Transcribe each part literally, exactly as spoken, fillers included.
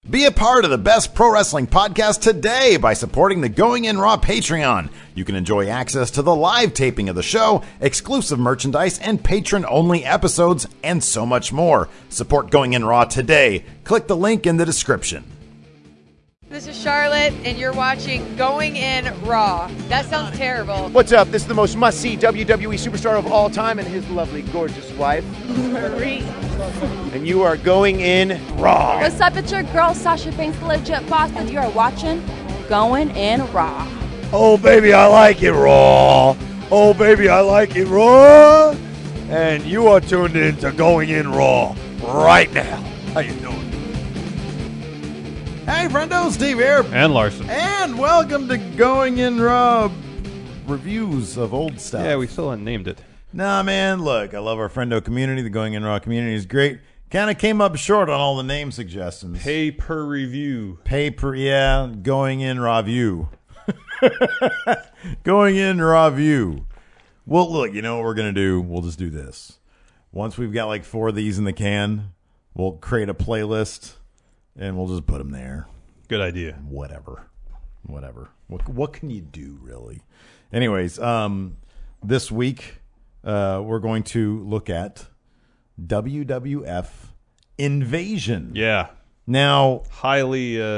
Be a part of the best pro wrestling podcast today by supporting the Going In Raw Patreon. You can enjoy access to the live taping of the show, exclusive merchandise, and patron-only episodes, and so much more. Support Going In Raw today. Click the link in the description. This is Charlotte, and you're watching Going In Raw. That sounds terrible. What's up? This is the most must-see W W E superstar of all time and his lovely, gorgeous wife, Marie. And you are Going In Raw. What's up? It's your girl, Sasha Banks, the legit boss, and you are watching Going In Raw. Oh, baby, I like it raw. Oh, baby, I like it raw. And you are tuned in to Going In Raw right now. How you doing? Hey, friendo, Steve here. And Larson. And welcome to Going In Raw reviews of old stuff. Yeah, we still haven't named it. Nah, man, look, I love our friendo community. The Going In Raw community is great. Kind of came up short on all the name suggestions. Pay per review. Pay per, yeah, Going In Raw View. Going In Raw View. Well, look, you know what we're going to do? We'll just do this. Once we've got like four of these in the can, we'll create a playlist. And we'll just put them there. Good idea. Whatever. Whatever. What what can you do, really? Anyways, um, this week uh, we're going to look at W W F Invasion. Yeah. Now, highly, uh,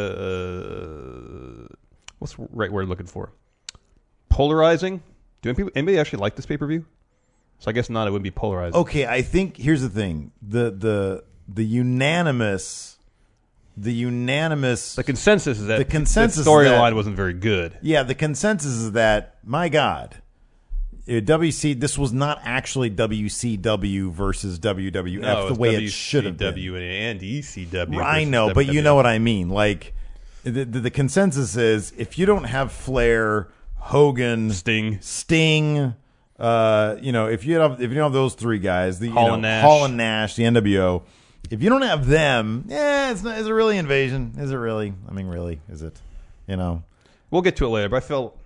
uh, what's the right word looking for? Polarizing? Do any people, anybody actually like this pay-per-view? So I guess not, it would be polarizing. Okay, I think, here's the thing. The, the, the unanimous... The unanimous... The consensus is that the consensus the storyline wasn't very good. Yeah, the consensus is that, my God, W C this was not actually W C W versus W W F no, the way W C W it should have been. W and E C W. I know, but you know what I mean. Like, the, the, the consensus is, if you don't have Flair, Hogan... Sting. Sting... Uh, you know, if you have if you don't have those three guys, the Hall you know, and Nash. Hall and Nash, the N W O... If you don't have them, yeah, it's not, is it really Invasion? Is it really? I mean, really, is it? You know, we'll get to it later. But I feel,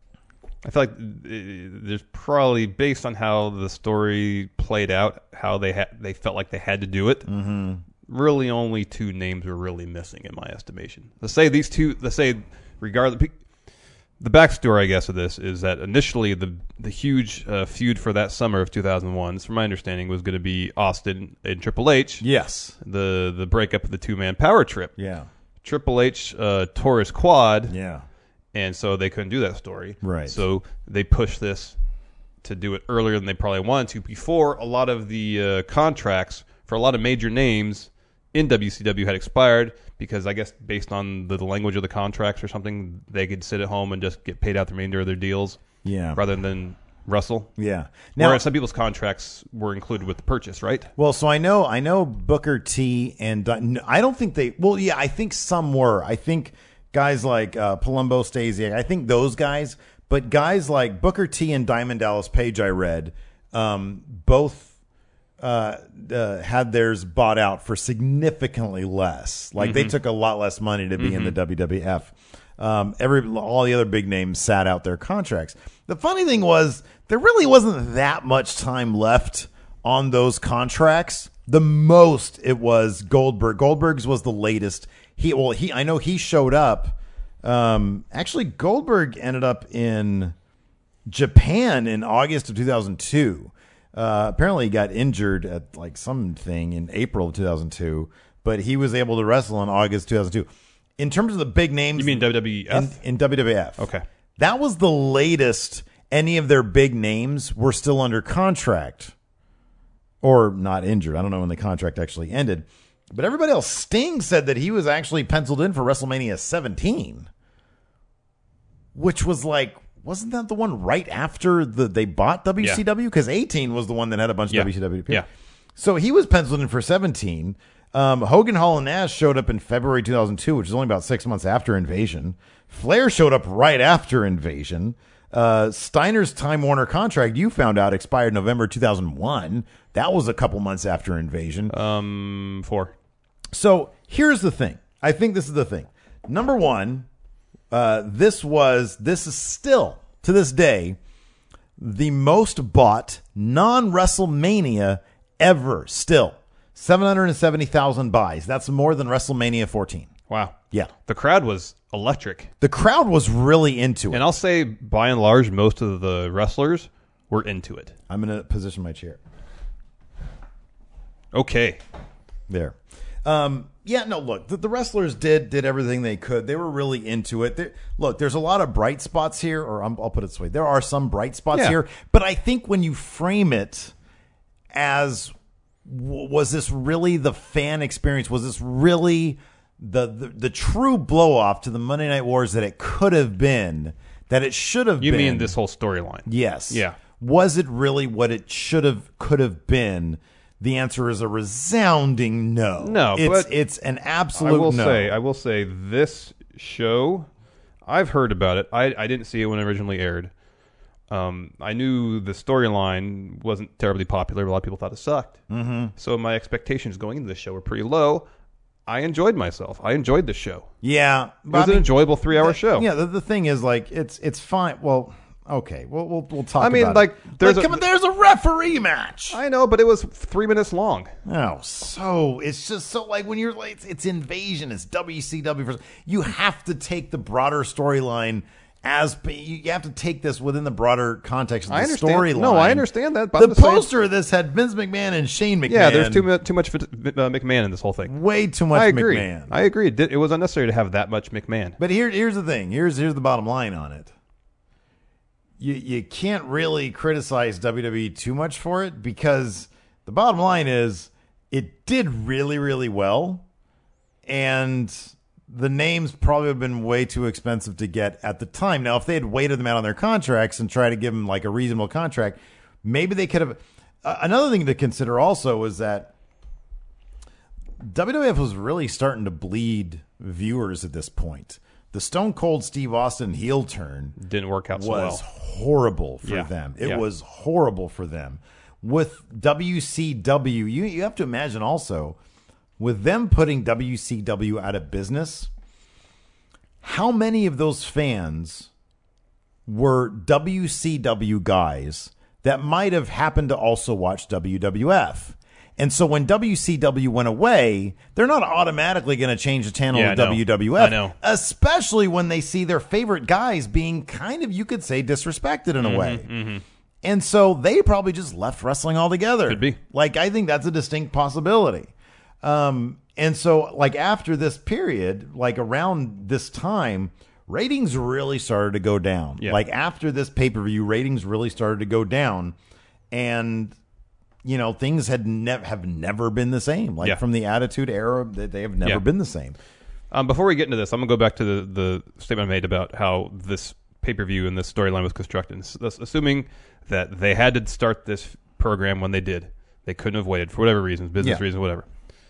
I feel like there's probably, based on how the story played out, how they had, they felt like they had to do it. Mm-hmm. Really, only two names were really missing in my estimation. Let's say these two. Let's say, regardless. The backstory, I guess, of this is that initially the the huge uh, feud for that summer of two thousand one, from my understanding, was going to be Austin and Triple H. Yes. The the breakup of the two-man power trip. Yeah. Triple H uh, tore his quad. Yeah. And so they couldn't do that story. Right. So they pushed this to do it earlier than they probably wanted to, before a lot of the uh, contracts for a lot of major names in W C W had expired, because I guess based on the, the language of the contracts or something, they could sit at home and just get paid out the remainder of their deals, yeah, rather than wrestle. Yeah. Now, whereas some people's contracts were included with the purchase, right? Well, so I know I know Booker T and I don't think they. Well, yeah, I think some were. I think guys like uh, Palumbo, Stasiak, I think those guys, but guys like Booker T and Diamond Dallas Page, I read, um, both. Uh, uh, had theirs bought out for significantly less. Like mm-hmm. they took a lot less money to be mm-hmm. in the W W F. Um, every all the other big names sat out their contracts. The funny thing was there really wasn't that much time left on those contracts. The most it was Goldberg. Goldberg's was the latest. He well he I know he showed up. Um, actually, Goldberg ended up in Japan in August of two thousand two. Uh, apparently he got injured at like something in April of two thousand two, but he was able to wrestle in August two thousand two. In terms of the big names... You mean W W F? In, in W W F. Okay. That was the latest any of their big names were still under contract. Or not injured. I don't know when the contract actually ended. But everybody else, Sting said that he was actually penciled in for WrestleMania seventeen. Which was like... Wasn't that the one right after the they bought W C W? Because yeah. eighteen was the one that had a bunch of yeah. W C W people. Yeah. So he was penciled in for seventeen. Um, Hogan, Hall, and Nash showed up in February two thousand two, which is only about six months after Invasion. Flair showed up right after Invasion. Uh, Steiner's Time Warner contract, you found out, expired November two thousand one. That was a couple months after Invasion. Um, four. So here's the thing. I think this is the thing. Number one... Uh, this was, this is still, to this day, the most bought non-WrestleMania ever, still. seven hundred seventy thousand buys. That's more than WrestleMania fourteen. Wow. Yeah. The crowd was electric. The crowd was really into it. And I'll say, by and large, most of the wrestlers were into it. I'm going to position my chair. Okay. There. Um, yeah, no, look, the, the wrestlers did did everything they could. They were really into it. There, look, there's a lot of bright spots here, or I'm, I'll put it this way. There are some bright spots Yeah. here, but I think when you frame it as, w- was this really the fan experience? Was this really the, the, the true blow-off to the Monday Night Wars that it could have been, that it should have You been? mean this whole storyline? Yes. Yeah. Was it really what it should have, could have been? The answer is a resounding no. No, it's but it's an I absolute will no. say, I will say, this show, I've heard about it. I, I didn't see it when it originally aired. Um, I knew the storyline wasn't terribly popular. A lot of people thought it sucked. Mm-hmm. So my expectations going into the show were pretty low. I enjoyed myself. I enjoyed the show. Yeah, It but was I mean, an enjoyable three-hour the- show. Yeah, the, the thing is, like, it's it's fine. Well, okay, we'll we'll, we'll talk. I mean, about like, it. there's Like, a- come on, there's a referee match. I know, but it was three minutes long. Oh, so it's just so like when you're like it's, it's invasion, it's W C W. Versus, you have to take the broader storyline as you you have to take this within the broader context of the I understand. storyline. No, I understand that, but The I'm just saying- poster of this had Vince McMahon and Shane McMahon. Yeah, there's too mu- too much uh, McMahon in this whole thing. way too much I agree. McMahon. I agree. It, did, it was unnecessary to have that much McMahon. But here, here's the thing. Here's here's the bottom line on it. You you can't really criticize W W E too much for it because the bottom line is it did really really well, and the names probably have been way too expensive to get at the time. Now, if they had waited them out on their contracts and tried to give them like a reasonable contract, maybe they could have. Uh, another thing to consider also is that W W F was really starting to bleed viewers at this point. The Stone Cold Steve Austin heel turn Didn't work out so was well. horrible for Yeah. them. It Yeah. was horrible for them. With W C W, you you have to imagine also, with them putting W C W out of business, how many of those fans were W C W guys that might have happened to also watch W W F? And so when W C W went away, they're not automatically going to change the channel Yeah, to I know. W W F. I know. Especially when they see their favorite guys being kind of, you could say, disrespected in a way. And so they probably just left wrestling altogether. Could be. Like, I think that's a distinct possibility. Um, and so, like, after this period, like around this time, ratings really started to go down. Yeah. Like, after this pay-per-view, ratings really started to go down. And, you know, things had never have never been the same. Like, Yeah. from the Attitude Era, they they have never Yeah. been the same. Um, before we get into this, I'm going to go back to the, the statement I made about how this pay-per-view and this storyline was constructed. S- that's assuming that they had to start this program when they did. They couldn't have waited for whatever reasons, business Yeah. reasons, whatever.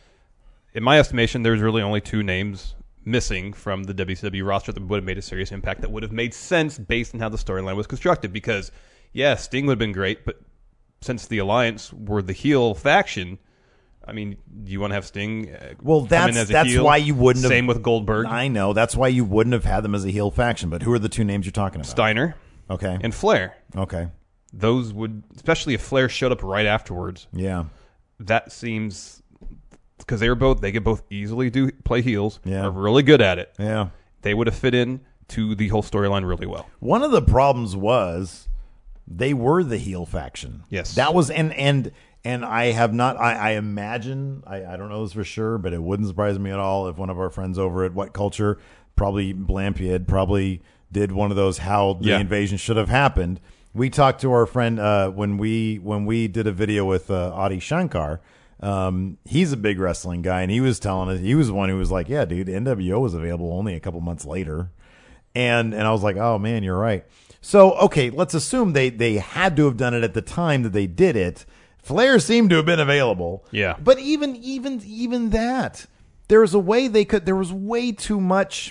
In my estimation, there's really only two names missing from the W C W roster that would have made a serious impact, that would have made sense based on how the storyline was constructed. Because, yeah, Sting would have been great, but since the Alliance were the heel faction, I mean, do you want to have Sting uh, Well, come in that's as a that's heel? why you wouldn't have. Same with Goldberg, I know. That's why you wouldn't have had them as a heel faction. But who are the two names you're talking about? Steiner, Okay. and Flair. Okay. Those would, especially if Flair showed up right afterwards, Yeah. that seems, because they were both, they could both easily do play heels, Yeah. are really good at it. Yeah. They would have fit in to the whole storyline really well. One of the problems was they were the heel faction. Yes. That was and and and I have not I, I imagine I, I don't know this for sure, but it wouldn't surprise me at all if one of our friends over at What Culture, probably Blampied, probably did one of those how the Yeah. invasion should have happened. We talked to our friend uh, when we when we did a video with uh, Adi Shankar. Um, he's a big wrestling guy, and he was telling us, he was the one who was like, "Yeah, dude, N W O was available only a couple months later," and and I was like, "Oh man, you're right." So okay, let's assume they they had to have done it at the time that they did it. Flair seemed to have been available, Yeah. but even even even that, there was a way they could. There was way too much.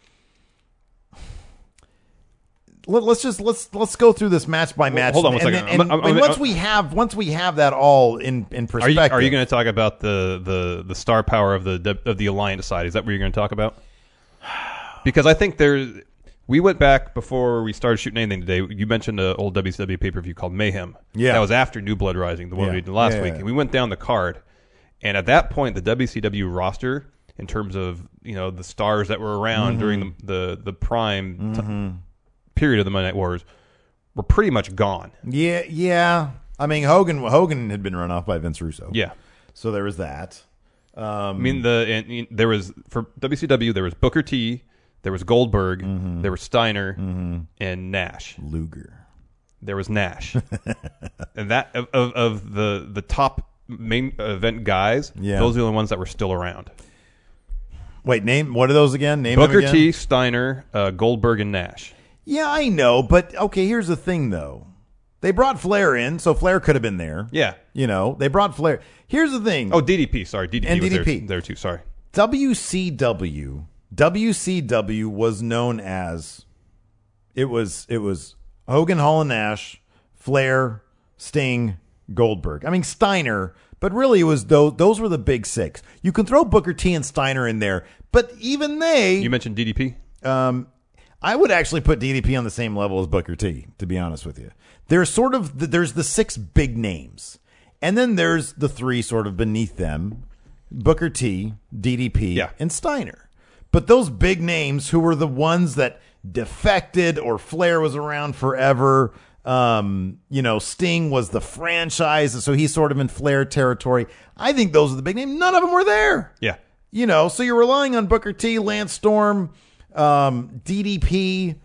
Let, let's just let's let's go through this match by match. hold on one and, second. And, I'm- I'm- and I'm- once we have once we have that all in in Are perspective, you, are you going to talk about the, the, the star power of the of the Alliance side? Is that what you're going to talk about? Because I think there, we went back before we started shooting anything today. You mentioned an old W C W pay per view called Mayhem. Yeah. that was after New Blood Rising, the one Yeah. we did last Yeah, week, yeah. and we went down the card. And at that point, the W C W roster in terms of you know the stars that were around mm-hmm. during the the, the prime mm-hmm. t- period of the Monday Night Wars were pretty much gone. Yeah, yeah. I mean, Hogan Hogan had been run off by Vince Russo. Yeah, so there was that. Um, I mean, the and, and there was for W C W there was Booker T, there was Goldberg, mm-hmm. there was Steiner, mm-hmm. and Nash. Luger. There was Nash, and that of, of of the the top main event guys. Yeah. Those are the only ones that were still around. Wait, name what are those again? Name Booker them again? T, Steiner, uh, Goldberg, and Nash. Yeah, I know, but okay. Here's the thing, though. They brought Flair in, so Flair could have been there. Yeah, you know, they brought Flair. Here's the thing. Oh, D D P. Sorry, D D P and was D D P there, there too. Sorry. W C W. W C W was known as. It was. It was Hogan, Hall, and Nash. Flair, Sting, Goldberg. I mean, Steiner, but really it was those, those were the big six. You can throw Booker T and Steiner in there, but even they... You mentioned D D P? Um, I would actually put D D P on the same level as Booker T, to be honest with you. There's sort of, the, there's the six big names, and then there's the three sort of beneath them, Booker T, D D P, yeah. and Steiner. But those big names who were the ones that defected or Flair was around forever... Um, you know, Sting was the franchise, so he's sort of in Flair territory. I think those are the big names. None of them were there. Yeah. You know, so you're relying on Booker T, Lance Storm, um, D D P,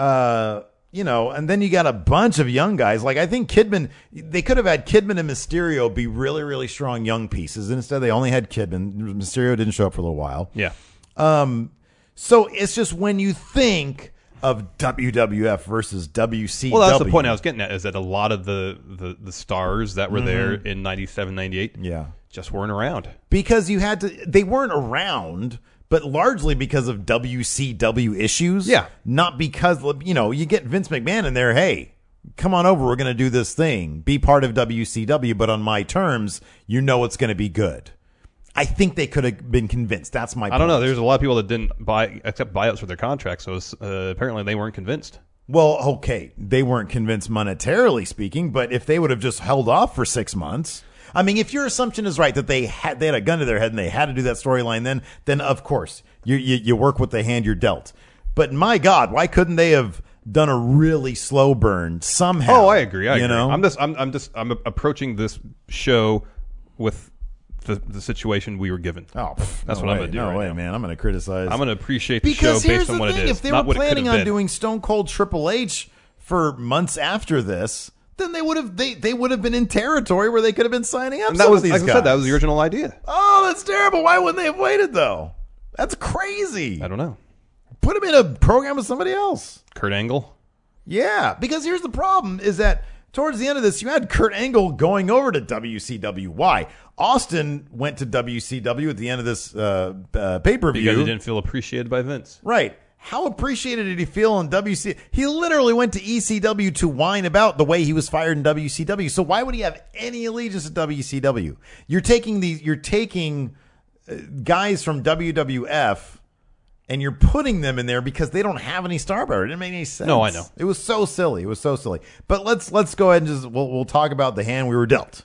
uh, you know, and then you got a bunch of young guys. Like, I think Kidman, they could have had Kidman and Mysterio be really, really strong young pieces. Instead, they only had Kidman. Mysterio didn't show up for a little while. Yeah. Um, so it's just when you think of W W F versus W C W. Well, that's the point I was getting at, is that a lot of the, the, the stars that were mm-hmm. there in ninety-seven, ninety-eight yeah. just weren't around. Because you had to, they weren't around, but largely because of W C W issues. Yeah. Not because, you know, you get Vince McMahon in there, hey, come on over, we're going to do this thing. Be part of W C W, but on my terms, you know it's going to be good. I think they could have been convinced. That's my point. I don't know. There's a lot of people that didn't buy, accept buyouts for their contracts, so uh, apparently they weren't convinced. Well, okay, they weren't convinced monetarily speaking, but if they would have just held off for six months, I mean, if your assumption is right that they had they had a gun to their head and they had to do that storyline, then then of course you, you you work with the hand you're dealt. But my God, why couldn't they have done a really slow burn somehow? Oh, I agree. I you agree. know, I'm just I'm I'm just I'm approaching this show with the the situation we were given. Oh, pff, that's no what way, I'm going to do. No right way, now. man. I'm going to criticize. I'm going to appreciate the because show here's based on the what thing. it is. If they not were what planning it could have on been. doing Stone Cold Triple H for months after this, then they would have they, they would have been in territory where they could have been signing up. And that some was, of these like I guys. said, that was the original idea. Oh, that's terrible. Why wouldn't they have waited though? That's crazy. I don't know. Put him in a program with somebody else. Kurt Angle. Yeah, because here's the problem: is that towards the end of this, you had Kurt Angle going over to W C W. Why? Austin went to W C W at the end of this uh, uh, pay-per-view. Because he didn't feel appreciated by Vince. Right. How appreciated did he feel in W C? He literally went to E C W to whine about the way he was fired in W C W. So why would he have any allegiance to W C W? You're taking these, you're taking uh, guys from W W F and you're putting them in there because they don't have any star power. It didn't make any sense. No, I know. It was so silly. It was so silly. But let's let's go ahead and just we'll we'll talk about the hand we were dealt.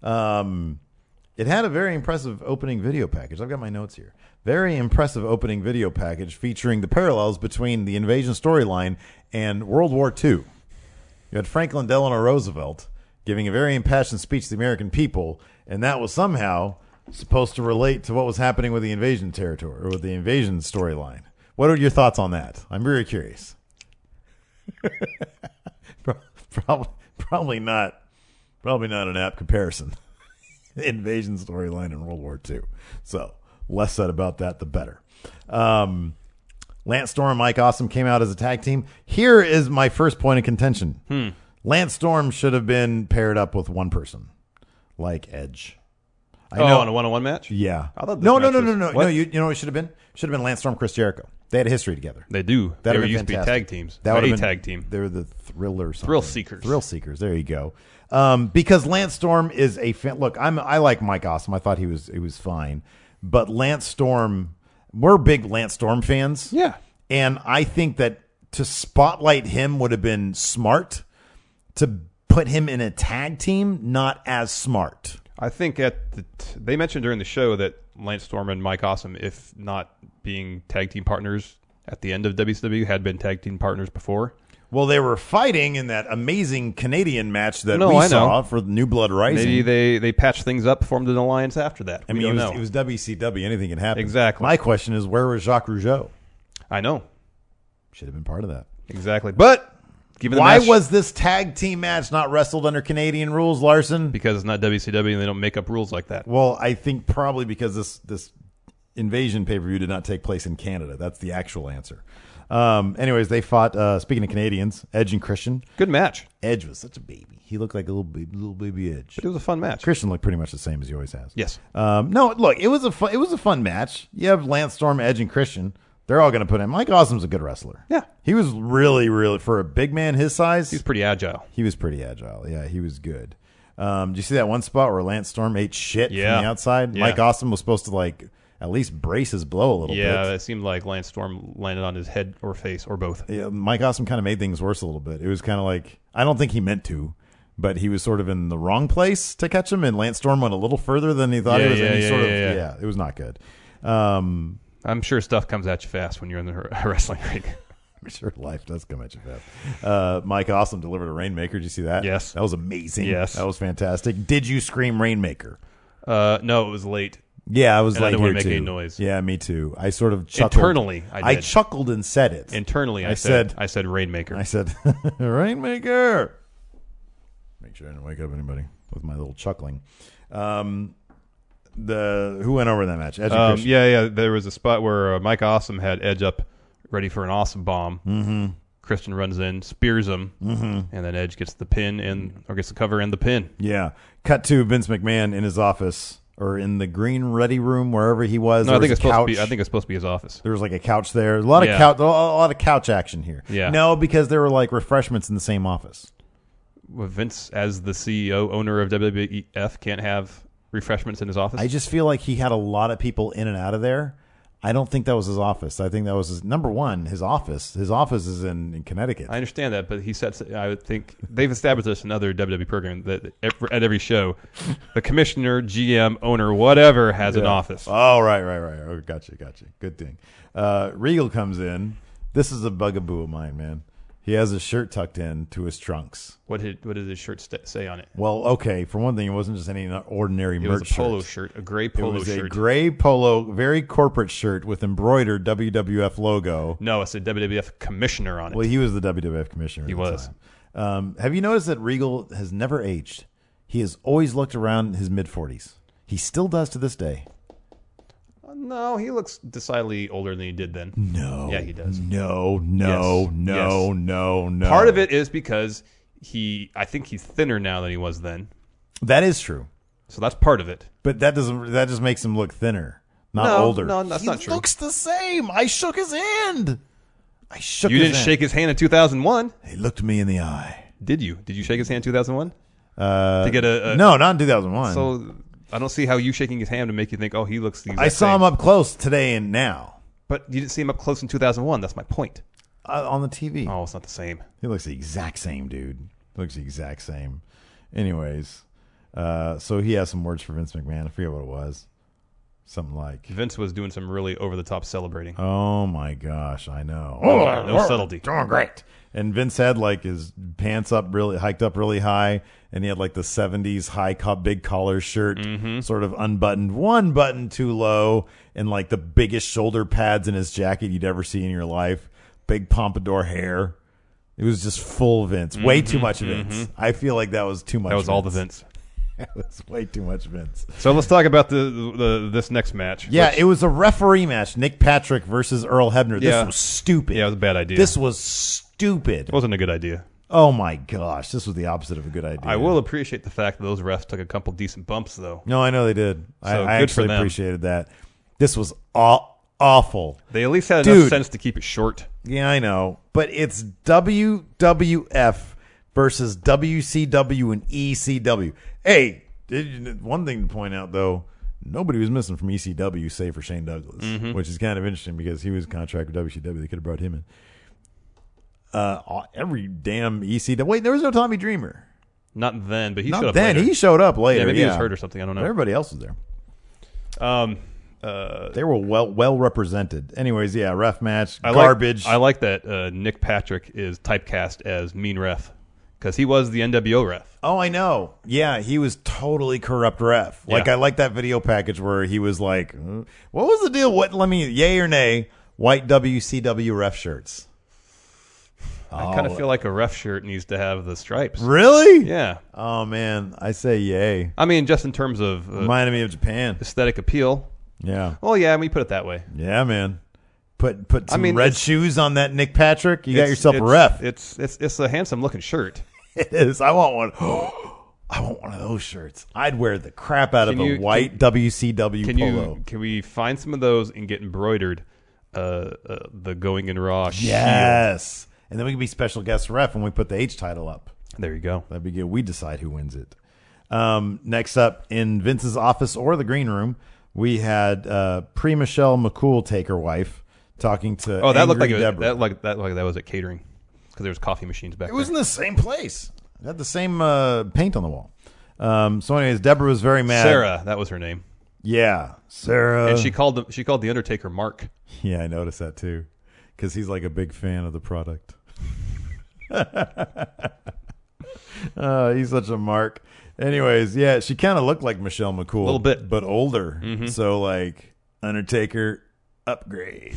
Um, it had a very impressive opening video package. I've got my notes here. Very impressive opening video package featuring the parallels between the invasion storyline and World War Two. You had Franklin Delano Roosevelt giving a very impassioned speech to the American people, and that was somehow supposed to relate to what was happening with the invasion territory or with the invasion storyline. What are your thoughts on that? I'm very curious. probably, probably not. Probably not an apt comparison. Invasion storyline in World War Two. So less said about that, the better. Um, Lance Storm and Mike Awesome came out as a tag team. Here is my first point of contention. Hmm. Lance Storm should have been paired up with one person, like Edge. I oh, know. on a one-on-one match? Yeah. I thought this no, no, match no, was- no, no, what? no. You, you know what it should have been? Should have been Lance Storm, Chris Jericho. They had a history together. They do. That'd They have were been used to be fantastic. tag teams. That would a have been, tag team. They were the Thriller something. Thrill Seekers. Thrill Seekers. There you go. Um, because Lance Storm is a fan. Look, I'm I like Mike Awesome. I thought he was he was fine, but Lance Storm, we're big Lance Storm fans. Yeah. And I think that to spotlight him would have been smart. To put him in a tag team, not as smart. I think at the t- they mentioned during the show that Lance Storm and Mike Awesome, if not being tag team partners at the end of W C W, had been tag team partners before. Well, they were fighting in that amazing Canadian match that No, we I know. saw for New Blood Rising. Maybe they, they patched things up, formed an alliance after that. I We mean, it don't was, know. it was W C W. Anything can happen. Exactly. My question is, where was Jacques Rougeau? I know. Should have been part of that. Exactly. But given the Why match, was this tag team match not wrestled under Canadian rules, Larson? because it's not W C W and they don't make up rules like that. Well, I think probably because this this Invasion pay-per-view did not take place in Canada. That's the actual answer. Um, anyways, they fought, uh, speaking of Canadians, Edge and Christian. Good match. Edge was such a baby. He looked like a little baby, little baby Edge. But it was a fun match. Christian looked pretty much the same as he always has. Yes. Um, no, look, it was a fun, it was a fun match. You have Lance Storm, Edge, and Christian. They're all going to put in. Mike Awesome's a good wrestler. Yeah. He was really, really, for a big man his size, He's pretty agile. he was pretty agile. Yeah, he was good. Um, do you see that one spot where Lance Storm ate shit Yeah. from the outside? Yeah. Mike Awesome was supposed to, like, at least brace his blow a little Yeah, bit. it seemed like Lance Storm landed on his head or face or both. Yeah, Mike Awesome kind of made things worse a little bit. It was kind of like, I don't think he meant to, but he was sort of in the wrong place to catch him, and Lance Storm went a little further than he thought Yeah, he was. yeah, and he yeah, sort of, yeah, yeah. it was not good. Um, I'm sure stuff comes at you fast when you're in the wrestling ring. I'm sure life does come at you fast. Uh, Mike Awesome delivered a Rainmaker. Did you see that? Yes. That was amazing. Yes. That was fantastic. Did you scream Rainmaker? Uh, no, it was late. Yeah, I was And I late didn't here wanna make too. any noise. Yeah, me too. I sort of chuckled. Internally, I did. chuckled and said it. Internally, I, I said, said- I said Rainmaker. I said, Rainmaker. Make sure I didn't wake up anybody with my little chuckling. Um, the who went over that match? Edge and Um, Christian. yeah, yeah. There was a spot where uh, Mike Awesome had Edge up, ready for an awesome bomb. Mm-hmm. Christian runs in, spears him, mm-hmm. and then Edge gets the pin and or gets the cover and the pin. Yeah. Cut to Vince McMahon in his office or in the green ready room, wherever he was. No, There I think was it's a supposed couch. to be. I think it's supposed to be his office. There was like a couch there. A lot of Yeah. couch, a lot of couch action here. Yeah. No, because there were like refreshments in the same office. Well, Vince, as the C E O owner of W W F, can't have refreshments in his office. I just feel like he had a lot of people in and out of there. I don't think that was his office. I think that was his number one. His office. His office is in, in Connecticut. I understand that, but he sets. I would think they've established this in other W W E program that at every show, the commissioner, G M, owner, whatever, has an Yeah. office. Oh, right, right, right. Oh, gotcha, gotcha. Good thing. Uh, Regal comes in. This is a bugaboo of mine, man. He has his shirt tucked in to his trunks. What did what did his shirt st- say on it? Well, okay. For one thing, it wasn't just any ordinary It merch was a polo shirt. shirt, a gray It polo was a shirt. gray polo, very corporate shirt with embroidered W W F logo. No, it's a W W F commissioner on it. Well, he was the W W F commissioner. He at the was. time. Um, have you noticed that Regal has never aged? He has always looked around his mid forties. He still does to this day. No, he looks decidedly older than he did then. No. Yeah, he does. No, no, Yes. no, Yes. no, no. Part of it is because he, I think he's thinner now than he was then. That is true. So that's part of it. But that doesn't. That just makes him look thinner, not No, older. no, that's he not true. looks the same. I shook his hand. I shook. You his didn't hand. shake his hand in two thousand one, He looked me in the eye. did you? Did you shake his hand in two thousand one? Uh, To get a, a no, not in two thousand one. So I don't see how you shaking his hand would make you think, oh, he looks the exact I saw same. him up close today and now But you didn't see him up close in two thousand one. That's my point. uh, on the T V. Oh, it's not the same. He looks the exact same, dude. He looks the exact same. Anyways, uh, so he has some words for Vince McMahon. I forget what it was. Something like, Vince was doing some really over-the-top celebrating. "Oh my gosh, I know." Oh, no subtlety. Doing great. And Vince had like his pants up really hiked up really high, and he had like the seventies high co- big collar shirt, Mm-hmm. sort of unbuttoned, one button too low, and like the biggest shoulder pads in his jacket you'd ever see in your life. Big pompadour hair. It was just full Vince. Way too much Vince. I feel like that was too much. Mm-hmm, That was Vince. all the Vince. That was way too much Vince. So let's talk about the, the this next match. Yeah, which- it was a referee match. Nick Patrick versus Earl Hebner. This Yeah. was stupid. Yeah, it was a bad idea. This was stupid. It wasn't a good idea. Oh my gosh, this was the opposite of a good idea. I will appreciate the fact that those refs took a couple decent bumps, though. No, I know they did. I, So I good for actually them. appreciated that. This was aw- awful. They at least had Dude. enough sense to keep it short. Yeah, I know, but it's W W F versus W C W and E C W. Hey, did you, one thing to point out though, nobody was missing from E C W save for Shane Douglas, Mm-hmm. which is kind of interesting because he was contract with W C W. They could have brought him in. Uh, every damn E C W. Wait, there was no Tommy Dreamer. Not then, but he Not showed up then. later. He showed up later. Yeah, maybe yeah. he was hurt or something. I don't know. But everybody else was there. Um, uh, They were well well represented. Anyways, yeah, ref match, I garbage. Like, I like that uh, Nick Patrick is typecast as mean ref because he was the N W O ref. Oh, I know. Yeah, he was totally corrupt ref. Like, Yeah. I like that video package where he was like, "Uh, what was the deal? What, let me, yay or nay, white W C W ref shirts. I kind Oh. of feel like a ref shirt needs to have the stripes. Really? Yeah. Oh, man. I say yay. I mean, just in terms of uh, Reminded me of Japan. aesthetic appeal. Yeah. Well, yeah, we put it that way. Yeah, man. Put put some mean, red it's- shoes on that Nick Patrick. You got It's- yourself a it's- ref. It's it's it's a handsome looking shirt. It is. I want one. I want one of those shirts. I'd wear the crap out Can of a you- white can- W C W Can polo. you can we find some of those and get embroidered uh, uh, the Going in Raw shield? Yes. And then we can be special guest ref when we put the H title up. There you go. That'd be good. We decide who wins it. Um, next up, in Vince's office or the green room, we had uh, pre-Michelle McCool take her wife talking to Oh, that looked like Angry it was, Deborah. that like that like that was at catering because there was coffee machines back It was in there. the same place. It had the same uh, paint on the wall. Um, so, anyways, Deborah was very mad. Sarah, that was her name, Yeah, Sarah. and she called the, she called the Undertaker Mark. Yeah, I noticed that too, because he's like a big fan of the product. uh, he's such a mark. Anyways, yeah, she kind of looked like Michelle McCool, a Little bit. but older. So, like, Undertaker upgrade.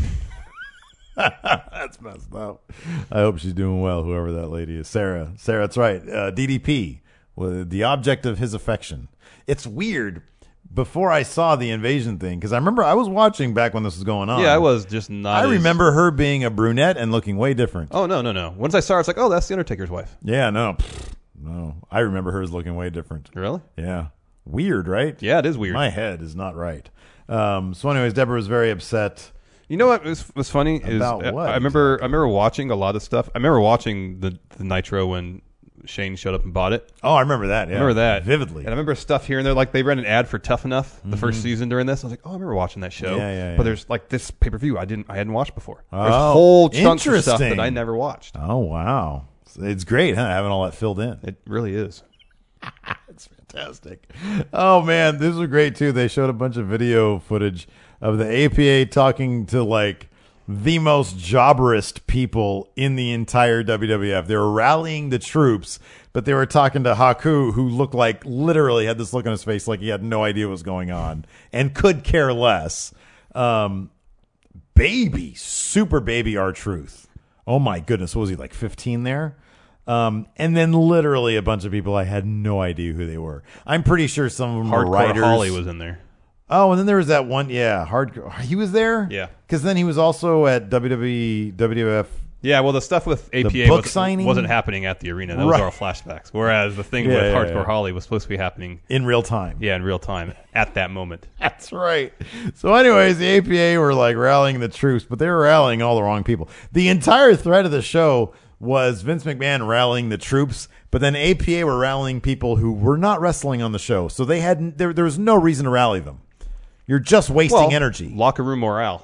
That's messed up. I hope she's doing well, whoever that lady is. Sarah. Sarah, that's right. Uh, D D P, was the object of his affection. It's weird. Before I saw the invasion thing, because I remember I was watching back when this was going on. Yeah, I was just not. I as- remember her being a brunette and looking way different. Oh no no no! Once I saw her, it's like, oh, that's the Undertaker's wife. Yeah, no, pfft, no. I remember her as looking way different. Really? Yeah, weird, right? Yeah, it is weird. My head is not right. Um, so, anyways, Deborah was very upset. You know what was was funny is About uh, what I remember I remember watching a lot of stuff. I remember watching the, the Nitro when Shane showed up and bought it. Oh, I remember that. Yeah, I remember that vividly. and I remember stuff here and there. Like they ran an ad for Tough Enough the first season during this. I was like, oh, I remember watching that show. Mm-hmm. Yeah, yeah, But yeah. there's like this pay per view I didn't I hadn't watched before. There's Oh, whole chunks of stuff interesting. that I never watched. Oh, wow, it's great, huh? Having all that filled in. It really is. It's fantastic. Oh man, this was great too. They showed a bunch of video footage of the A P A talking to like the most jobberist people in the entire W W F. They were rallying the troops, but they were talking to Haku, who looked like literally had this look on his face like he had no idea what was going on and could care less. Um, baby, super baby R-Truth. Oh my goodness, what was he, like fifteen there? Um, and then literally a bunch of people I had no idea who they were. I'm pretty sure some of them were Hardcore writers. Holly was in there. Oh, and then there was that one, yeah, hardcore. He was there? Yeah. Because then he was also at W W E, W W F. Yeah, well, the stuff with A P The A book was, signing? wasn't happening at the arena. That Right. was all flashbacks. Whereas the thing Yeah, with yeah, Hardcore yeah. Holly was supposed to be happening, In real time. yeah, in real time at that moment. That's right. So, anyways, the A P A were like rallying the troops, but they were rallying all the wrong people. The entire thread of the show was Vince McMahon rallying the troops, but then A P A were rallying people who were not wrestling on the show. So they had there, there was no reason to rally them. You're just wasting Well, energy. Locker room morale.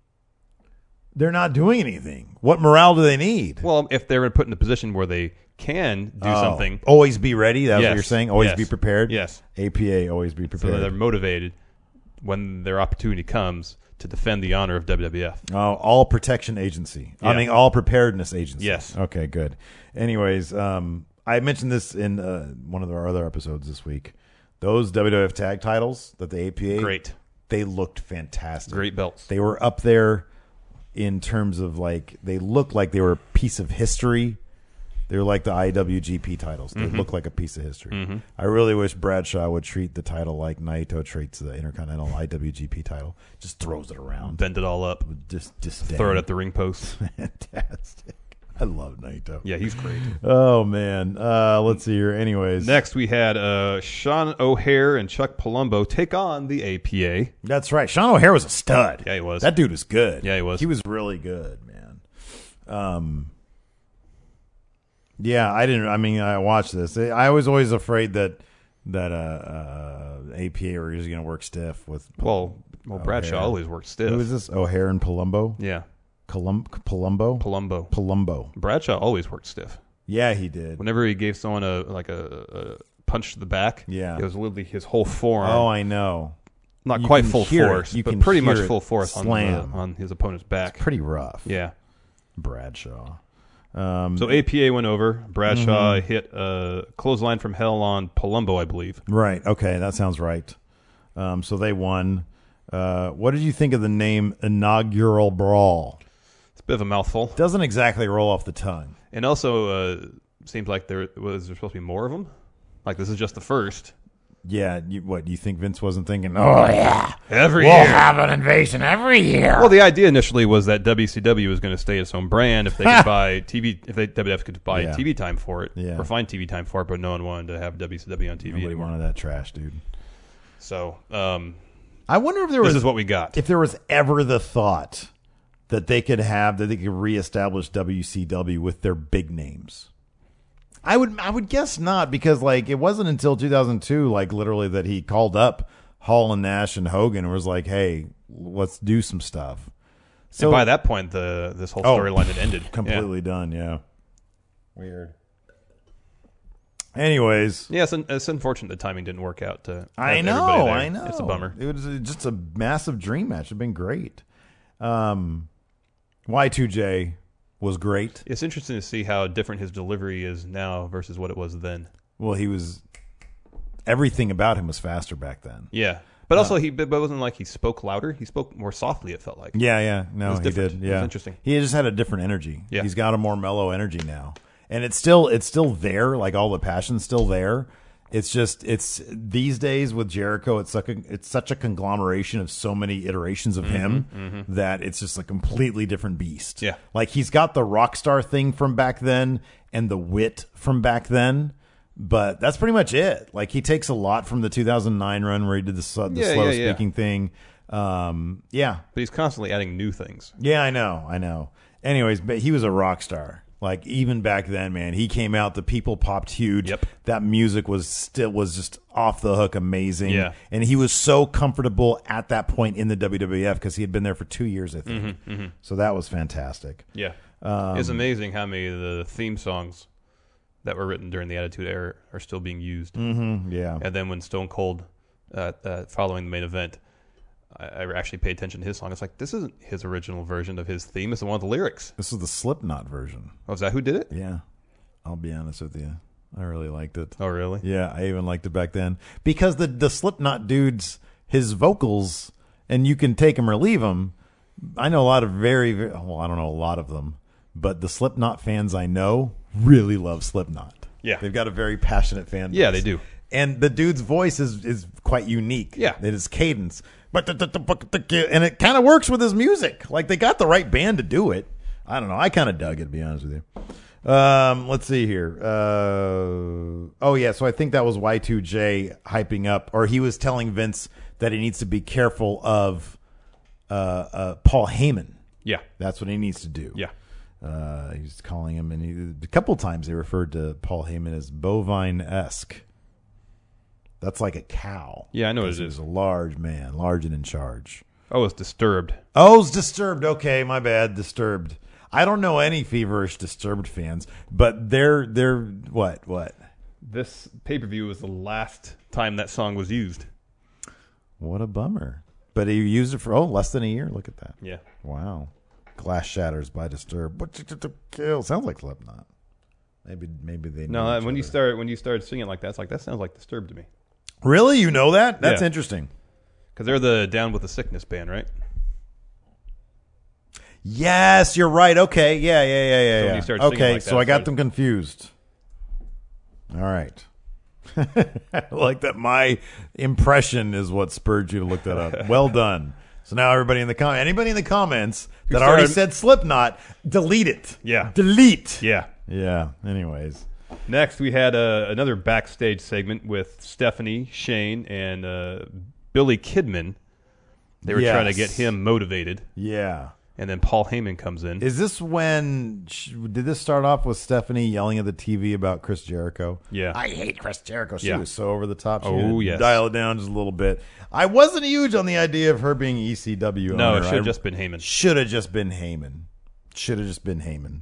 They're not doing anything. What morale do they need? Well, if they're put in a position where they can do Oh, something, Always be ready. That's what Yes. you're saying. Always Yes. be prepared. Yes. A P A always be so prepared. that they're motivated when their opportunity comes to defend the honor of W W F. Oh, all protection agency. I Yeah. mean, all preparedness agency. Yes. Okay, good. Anyways, um, I mentioned this in uh, one of our other episodes this week. Those W W F tag titles that the A P A, Great. they looked fantastic. Great belts. They were up there in terms of like, they looked like they were a piece of history. They were like the I W G P titles. They Mm-hmm. look like a piece of history. I really wish Bradshaw would treat the title like Naito treats the Intercontinental I W G P title. Just throws it around. Bend it all up. Just, just Throw it at the ring post. Fantastic. I love Naito. Yeah, he's great. Oh man. Uh, let's see here. Anyways, Next, we had uh, Sean O'Hare and Chuck Palumbo take on the A P A. that's right. Sean O'Hare was a stud. Yeah, he was. That dude was good. Yeah, he was. He was really good, man. Um. Yeah, I didn't. I mean, I watched this. I was always afraid that that uh, uh A P A were just going to work stiff with. Well, well, Bradshaw O'Hare. always worked stiff. Who is this? O'Hare and Palumbo. Yeah, Colum- Palumbo. Palumbo. Palumbo. Bradshaw always worked stiff. Yeah, he did. Whenever he gave someone a like a, a punch to the back, Yeah. it was literally his whole forearm. Oh, I know. Not You quite can full hear it. force, You but can pretty hear much it full force on, slam. the, on his opponent's back. Pretty rough. Yeah. Bradshaw. Um, So A P A went over. Bradshaw Mm-hmm. hit a clothesline from hell on Palumbo, I believe. Right. Okay, that sounds right. Um, so they won. Uh, what did you think of the name Inaugural Brawl? It's a bit of a mouthful. Doesn't exactly roll off the tongue. And also, uh, seems like there was there supposed to be more of them. Like this is just the first. Yeah. You, what you think Vince wasn't thinking? Oh yeah, Every we'll year. have an invasion every year. Well, the idea initially was that W C W was going to stay its own brand if they could buy T V, if they W W F could buy Yeah. T V time for it, Yeah. or find T V time for it, but no one wanted to have W C W on T V Nobody anymore. wanted that trash, dude. So, um, I wonder if there this was is what we got. if there was ever the thought that they could have that they could reestablish W C W with their big names. I would I would guess not, because like it wasn't until two thousand two, like literally, that he called up Hall and Nash and Hogan and was like, "Hey, let's do some stuff." So and by that point, the this whole Oh, storyline had ended. completely done. Yeah, weird. Anyways, Yeah, yeah it's, un- it's unfortunate the timing didn't work out. To have I everybody know, there. I know. It's a bummer. It was just a massive dream match. It'd been great. Um, Y two J was great. It's interesting to see how different his delivery is now versus what it was then. Well, he was everything about him was faster back then. Yeah, but also he, but it wasn't like he spoke louder. He spoke more softly. It felt like. Yeah, yeah. No, It was he different. did. It Yeah, was interesting. He just had a different energy. Yeah. He's got a more mellow energy now, and it's still it's still there. Like all the passion's still there. It's just it's these days with Jericho. It's such a it's such a conglomeration of so many iterations of him that it's just a completely different beast. Mm-hmm, Yeah. like he's got the rock star thing from back then and the wit from back then. But that's pretty much it. Like he takes a lot from the two thousand nine run where he did the, s- the Yeah, slow yeah, yeah. speaking thing. Um, yeah, But he's constantly adding new things. yeah, I know, I know. Anyways, but he was a rock star. Like even back then, man, he came out. The people popped huge. Yep. That music was still was just off the hook, amazing. Yeah. and he was so comfortable at that point in the W W F because he had been there for two years, I think. Mm-hmm, So that was fantastic. Yeah, Um, it's amazing how many of the theme songs that were written during the Attitude Era are still being used. Mm, yeah, And then when Stone Cold, uh, uh, following the main event, I, I actually paid attention to his song. It's like, this isn't his original version of his theme. It's the one with the lyrics. this is the Slipknot version. Oh, is that who did it? Yeah, I'll be honest with you, I really liked it. Oh, really? Yeah, I even liked it back then because the the Slipknot dudes, his vocals, and you can take them or leave them. I know a lot of very, very well, I don't know a lot of them, but the Slipknot fans I know really love Slipknot. Yeah. they've got a very passionate fan base. Yeah, they do. And the dude's voice is is quite unique. Yeah. it is cadence, but the, the, the, the, and it kind of works with his music. Like they got the right band to do it. I don't know. I kind of dug it, to be honest with you. Um, let's see here. Uh, oh yeah, so I think that was Y two J hyping up, or he was telling Vince that he needs to be careful of uh, uh, Paul Heyman. Yeah. That's what he needs to do. Yeah. Uh, he's calling him, and he, a couple times they referred to Paul Heyman as bovine-esque. That's like a cow. Yeah, I know what it Because is. He's a large man, large and in charge. Oh, it's Disturbed. Oh, it's Disturbed. Okay, my bad. Disturbed. I don't know any feverish Disturbed fans, but they're they're what what? This pay-per-view was the last time that song was used. What a bummer. But he used it for oh less than a year. Look at that. Yeah. Wow. Glass Shatters by Disturbed. What to, to, to kill? Sounds like Slipknot. Maybe maybe they No, know uh, each when you other. start when you started singing like that, it's like that sounds like Disturbed to me. Really? You know that? That's Yeah. interesting. Because they're the Down with the Sickness band, right? Yes, you're right. Okay. Yeah, yeah, yeah, yeah. So when yeah. you start singing okay, like so that, I got it's them confused. All right. I like that my impression is what spurred you to look that up. Well done. So now everybody in the com- anybody in the comments that Who already started- said Slipknot, delete it. Yeah. Delete. Yeah. Yeah. Anyways. Next, we had uh, another backstage segment with Stephanie, Shane, and uh, Billy Kidman. They were Yes. trying to get him motivated. Yeah. And then Paul Heyman comes in. Is this when sh- did this start off with Stephanie yelling at the T V about Chris Jericho? Yeah. I hate Chris Jericho. She Yeah. was so over the top. She Oh, had to yes. dial it down just a little bit. I wasn't huge on the idea of her being E C W. no, owner. it should have I- just been Heyman. Should have just been Heyman. Should have just been Heyman.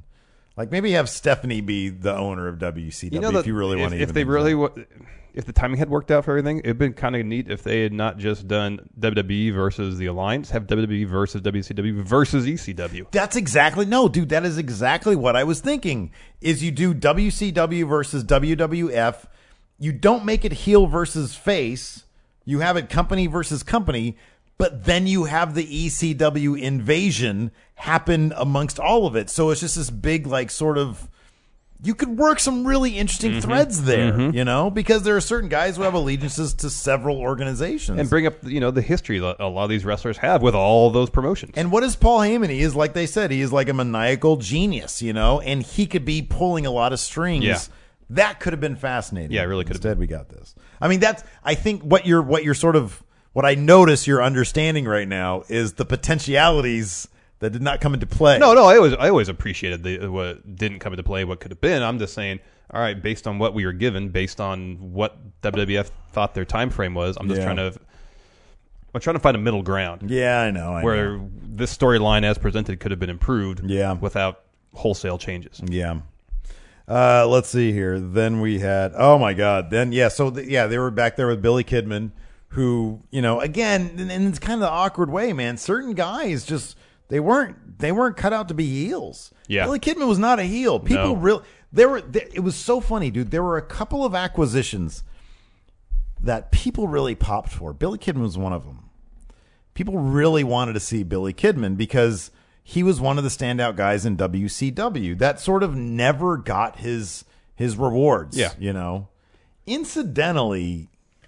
Like maybe have Stephanie be the owner of W C W You know, if you really if, want to. if they really, wa- if the timing had worked out for everything, it'd been kind of neat if they had not just done W W E versus the Alliance, have W W E versus W C W versus E C W. That's exactly no, dude. That is exactly what I was thinking. Is you do W C W versus W W F. You don't make it heel versus face. You have it company versus company. But then you have the E C W invasion happen amongst all of it. So it's just this big, like, sort of, you could work some really interesting mm-hmm. threads there, mm-hmm. you know, because there are certain guys who have allegiances to several organizations. And bring up, you know, the history a lot of these wrestlers have with all those promotions. And what is Paul Heyman? He is, like they said, he is like a maniacal genius, you know, and he could be pulling a lot of strings. Yeah. That could have been fascinating. Yeah, it really could have. Instead, we got this. I mean, that's, I think what you're, what you're sort of, what I notice you're understanding right now is the potentialities that did not come into play. No, no, I always, I always appreciated the, what didn't come into play, what could have been. I'm just saying, all right, based on what we were given, based on what W W F thought their time frame was, I'm just Yeah. trying to, I'm trying to find a middle ground. Yeah, I know. I where know. this storyline as presented could have been improved. Yeah. Without wholesale changes. Yeah. Uh, let's see here. Then we had, oh my God. Then, yeah, so, the, yeah, they were back there with Billy Kidman, who, you know, again, in, in it's kind of the awkward way, man. Certain guys just, they weren't, they weren't cut out to be heels. Yeah. Billy Kidman was not a heel. People No. really, there were, there, it was so funny, dude. There were a couple of acquisitions that people really popped for. Billy Kidman was one of them. People really wanted to see Billy Kidman because he was one of the standout guys in W C W that sort of never got his his rewards. Yeah. You know, incidentally,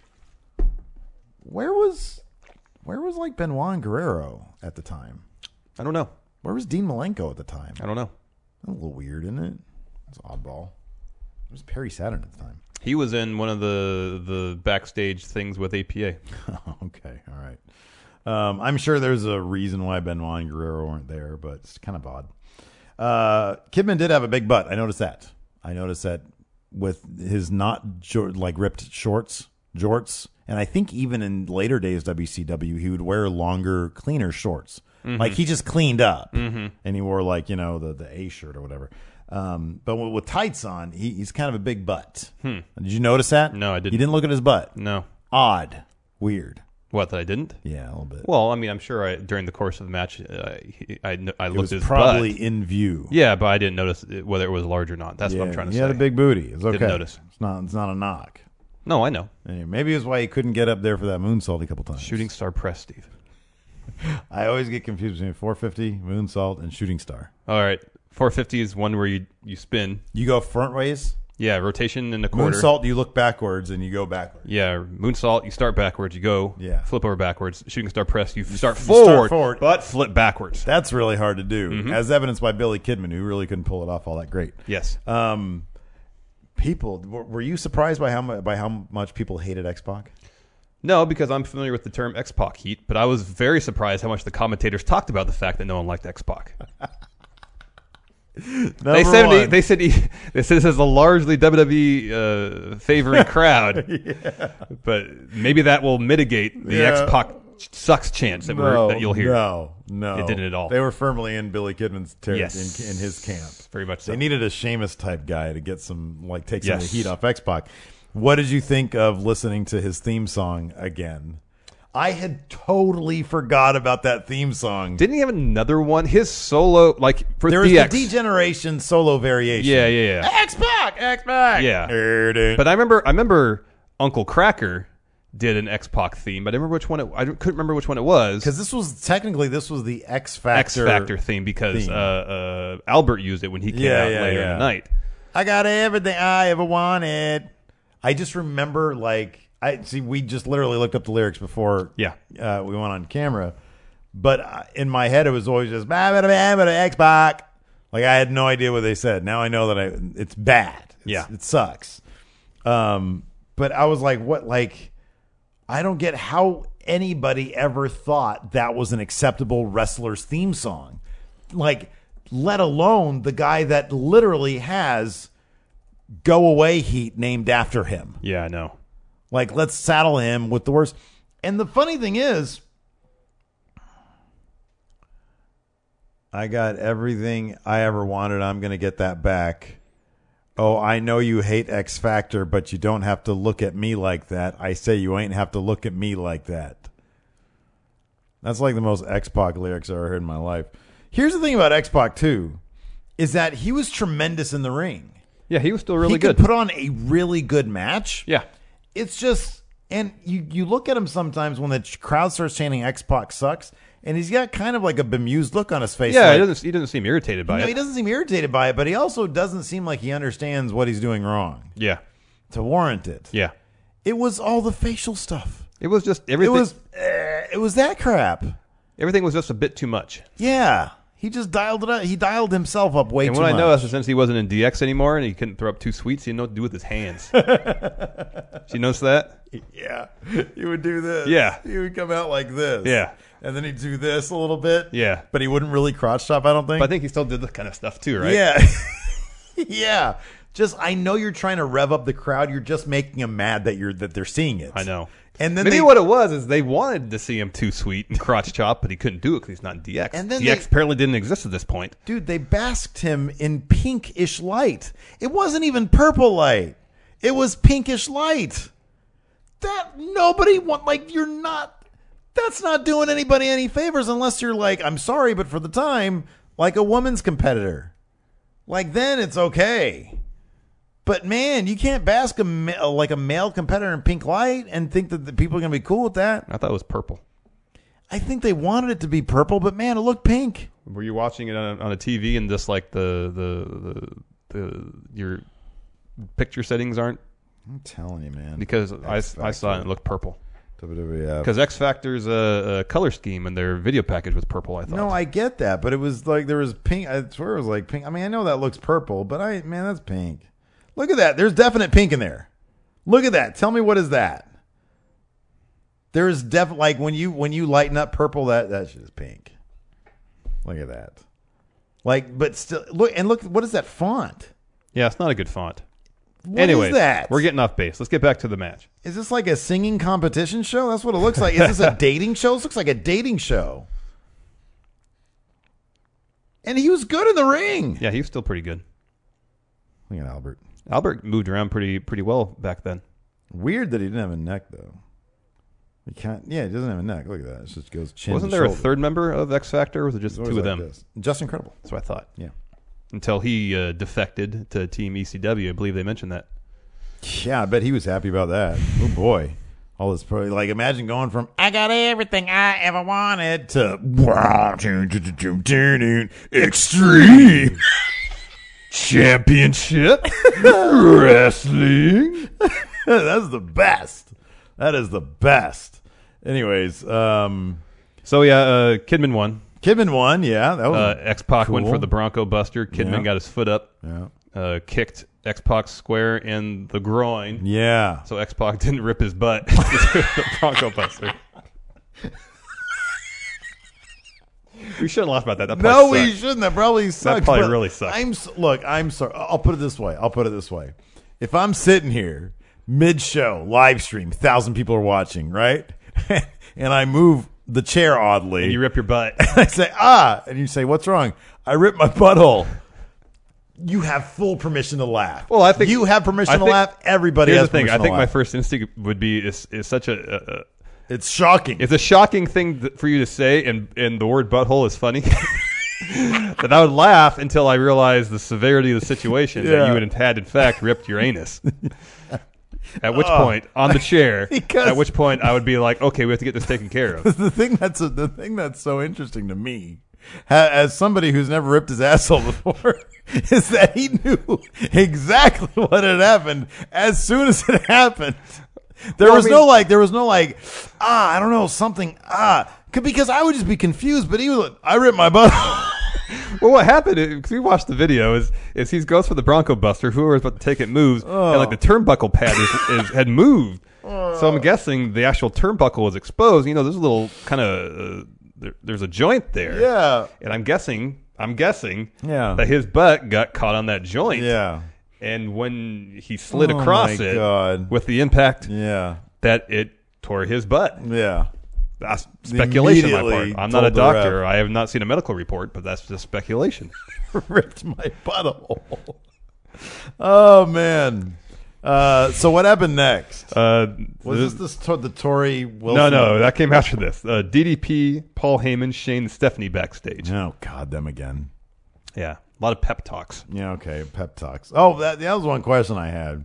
where was where was like Benoit and Guerrero at the time? I don't know. Where was Dean Malenko at the time? I don't know. A little weird, isn't it? It's oddball. It was Perry Saturn at the time. He was in one of the the backstage things with A P A. Okay, all right. Um, I'm sure there's a reason why Benoit and Guerrero weren't there, but it's kind of odd. Uh, Kidman did have a big butt. I noticed that. I noticed that with his not jor- like ripped shorts, jorts, and I think even in later days W C W, he would wear longer, cleaner shorts. Mm-hmm. Like he just cleaned up, mm-hmm. and he wore like you know the the A shirt or whatever. Um, but with, with tights on, he, he's kind of a big butt. Hmm. Did you notice that? No, I didn't. You didn't look at his butt. No. Odd, weird. What, that I didn't? Yeah, a little bit. Well, I mean, I'm sure I, during the course of the match, uh, he, I, I It looked was at his probably butt. in view. Yeah, but I didn't notice it- whether it was large or not. That's Yeah, what I'm trying to he say. had a big booty. It's okay. Didn't notice. It's not. It's not a knock. No, I know. Anyway, maybe it's why he couldn't get up there for that moonsault a couple times. Shooting star press, Steve. I always get confused between four fifty moonsault and shooting star. All right. four fifty is one where you, you spin. You go front ways. Yeah, rotation in a quarter. Moonsault, you look backwards and you go backwards. Yeah, moonsault, you start backwards, you go, Yeah. flip over backwards. Shooting star press, you start you forward, start forward. but flip backwards. That's really hard to do, Mm-hmm. as evidenced by Billy Kidman, who really couldn't pull it off all that great. Yes. Um, people, were, were you surprised by how mu- by how much people hated X-Pac? No, because I'm familiar with the term X-Pac heat, but I was very surprised how much the commentators talked about the fact that no one liked X-Pac. They said he, they said he, they said this is a largely W W E uh, favoring crowd, yeah. but maybe that will mitigate the Yeah. X-Pac sucks chance that, we're, no, that you'll hear. No, no, It didn't at all. They were firmly in Billy Kidman's ter- Yes. in, in his camp. Very much so. They needed a Sheamus type guy to get some, like, take some of Yes. the heat off X-Pac. What did you think of listening to his theme song again? I had totally forgot about that theme song. Didn't he have another one? His solo, like for There was D X. the D-Generation solo variation. Yeah, yeah, yeah. X-Pac, X-Pac. Yeah. But I remember, I remember Uncle Cracker did an X-Pac theme, but I remember which one it, I couldn't remember which one it was. Because this was technically this was the X Factor X Factor theme because theme. Uh, uh, Albert used it when he came Yeah, out yeah, later yeah. in the night. I got everything I ever wanted. I just remember, like, I see. We just literally looked up the lyrics before. Yeah. uh, we went on camera, but uh, in my head it was always just X-Pac. Like I had no idea what they said. Now I know that I it's bad. It's, Yeah. it sucks. Um, but I was like, what? Like, I don't get how anybody ever thought that was an acceptable wrestler's theme song. Like, let alone the guy that literally has Go Away Heat named after him. Yeah, I know. Like, let's saddle him with the worst. And the funny thing is, I got everything I ever wanted. I'm going to get that back. Oh, I know you hate X Factor, but you don't have to look at me like that. I say you ain't have to look at me like that. That's like the most X-Pac lyrics I've ever heard in my life. Here's the thing about X-Pac, too, is that he was tremendous in the ring. Yeah, he was still really he good. He could put on a really good match. Yeah. It's just, and you, you look at him sometimes when the crowd starts chanting X-Pac sucks, and he's got kind of like a bemused look on his face. Yeah, like, he, doesn't, he doesn't seem irritated by no, it. He doesn't seem irritated by it, but he also doesn't seem like he understands what he's doing wrong. Yeah. To warrant it. Yeah. It was all the facial stuff. It was just everything. It was, uh, it was that crap. Everything was just a bit too much. Yeah. He just dialed it up. He dialed himself up way and too much. And what I know is since he wasn't in D X anymore and he couldn't throw up two sweets, he didn't know what to do with his hands. Did you notice that? Yeah. He would do this. Yeah. He would come out like this. Yeah. And then he'd do this a little bit. Yeah. But he wouldn't really crotch chop, I don't think. But I think he still did this kind of stuff too, right? Yeah. Yeah. Just, I know you're trying to rev up the crowd. You're just making them mad that you're that they're seeing it. I know. And then maybe they, what it was is they wanted to see him too sweet and crotch chop, but he couldn't do it because he's not in D X. And then D X they, apparently didn't exist at this point. Dude, they basked him in pinkish light. It wasn't even purple light. It was pinkish light. That nobody want like you're not. That's not doing anybody any favors unless you're like, I'm sorry, but for the time, like a woman's competitor. Like then it's okay. But man, you can't bask a ma- like a male competitor in pink light and think that the people are going to be cool with that. I thought it was purple. I think they wanted it to be purple, but man, it looked pink. Were you watching it on a, on a T V and just like the the the, the your picture settings aren't? I'm telling you, man. Because I, I saw it and it looked purple. W W F. Because X Factor's uh, uh, color scheme and their video package was purple, I thought. No, I get that, but it was like there was pink. I swear it was like pink. I mean, I know that looks purple, but I man, that's pink. Look at that. There's definite pink in there. Look at that. Tell me what is that? There is definitely like when you when you lighten up purple, that that shit is pink. Look at that. Like, but still look and look. What is that font? Yeah, it's not a good font. What Anyways, is that? We're getting off base. Let's get back to the match. Is this like a singing competition show? That's what it looks like. Is this a dating show? This looks like a dating show. And he was good in the ring. Yeah, he was still pretty good. Look at Albert. Albert moved around pretty pretty well back then. Weird that he didn't have a neck though. He can't. Yeah, he doesn't have a neck. Look at that. It just goes chin. Wasn't to there shoulder. a third member of X Factor, or was it just It's two of like them? this. Just Incredible. That's what I thought. Yeah. Until he uh, defected to Team E C W, I believe they mentioned that. Yeah, I bet he was happy about that. Oh boy, all this pro- like imagine going from I got everything I ever wanted to wow, extreme Championship wrestling. That's the best. That is the best. Anyways, um, so yeah, uh, Kidman won. Kidman won. Yeah, that was Uh, X-Pac cool. went for the Bronco Buster. Kidman Yeah. got his foot up, Yeah. uh, kicked X-Pac square in the groin. Yeah. So X-Pac didn't rip his butt. The Bronco Buster. We shouldn't laugh about that. That No, probably we sucked. shouldn't. That probably sucks. probably but really sucked. I'm s- look. I'm sorry. I'll put it this way. I'll put it this way. If I'm sitting here mid-show, live stream, thousand people are watching, right? And I move the chair oddly. And you rip your butt. I say, ah, and you say, what's wrong? I ripped my butthole. You have full permission to laugh. Well, I think you have permission I to think- laugh. Everybody Here's has the thing. permission I think to my laugh. first instinct would be is, is such a, a It's shocking. it's a shocking thing th- for you to say, and and the word butthole is funny. That I would laugh until I realized the severity of the situation, that Yeah. you had, had in fact ripped your anus. At which Oh. point, on the chair, Because- at which point I would be like, okay, we have to get this taken care of. the thing that's the thing that's so interesting to me, ha- as somebody who's never ripped his asshole before, is that he knew exactly what had happened as soon as it happened. There Well, I was mean- no like, there was no like, ah, I don't know, something, ah, C- because I would just be confused. But he was, like, I ripped my butt. Well, what happened, because we watched the video, is is he goes for the Bronco Buster, whoever was about to take it moves, and like the turnbuckle pad is, is, had moved. So I'm guessing the actual turnbuckle was exposed. You know, there's a little kind of, uh, there, there's a joint there. Yeah. And I'm guessing, I'm guessing Yeah. that his butt got caught on that joint. Yeah. And when he slid Oh, across my it God. with the impact, Yeah. that it tore his butt. Yeah. That's speculation on my Immediately part. I'm not a told the doctor. ref. I have not seen a medical report, but that's just speculation. Ripped my butthole. Oh man. Uh, so what happened next? Uh, Was this, this, this to- the Tory Wilson? no, no, that came after this. Uh, D D P, Paul Heyman, Shane, and Stephanie backstage. Oh God, them again. Yeah, a lot of pep talks. Yeah, okay, pep talks. Oh, that that was one question I had.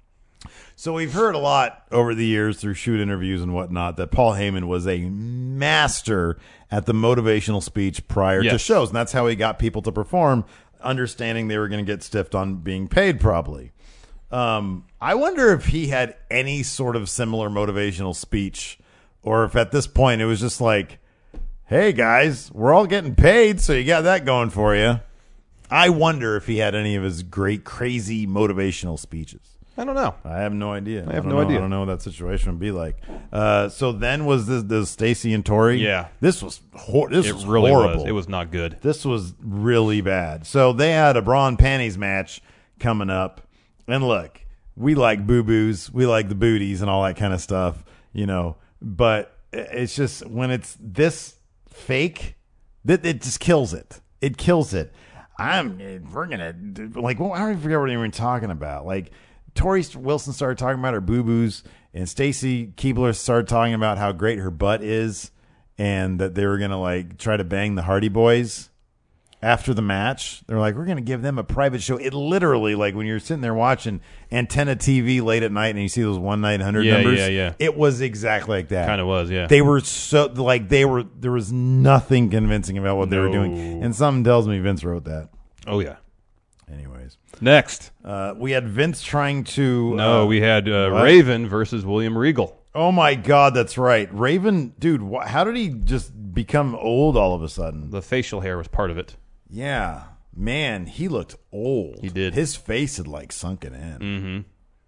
So we've heard a lot over the years through shoot interviews and whatnot that Paul Heyman was a master at the motivational speech prior to Yes. shows, and that's how he got people to perform, understanding they were going to get stiffed on being paid probably. Um, I wonder if he had any sort of similar motivational speech, or if at this point it was just like, hey guys, we're all getting paid, so you got that going for you. I wonder if he had any of his great, crazy motivational speeches. I don't know. I have no idea. I have don't no know. idea. I don't know what that situation would be like. Uh, so then was this, this Stacy and Tori? Yeah. This was hor- this It was really horrible. was. It was not good. This was really bad. So they had a bra and panties match coming up. And look, we like boo-boos. We like the booties and all that kind of stuff, you know. But it's just when it's this fake, that it just kills it. It kills it. I'm we're gonna like well, I don't even forget what we were talking about. Like Tori Wilson started talking about her boo-boos, and Stacy Keibler started talking about how great her butt is, and that they were gonna like try to bang the Hardy Boys after the match. They're like, we're gonna give them a private show. It literally, like when you're sitting there watching Antenna T V late at night and you see those one night hundred Yeah, numbers. yeah, yeah. It was exactly like that. Kind of was, yeah. They were so like they were. There was nothing convincing about what they were No. doing, and something tells me Vince wrote that. Oh, yeah. Anyways, Next. uh, we had Vince trying to. No, uh, we had uh, what? Raven versus William Regal. Oh my God, that's right, Raven, dude. Wh- how did he just become old all of a sudden? The facial hair was part of it. Yeah, man, he looked old. He did. His face had like sunken in. Mm-hmm.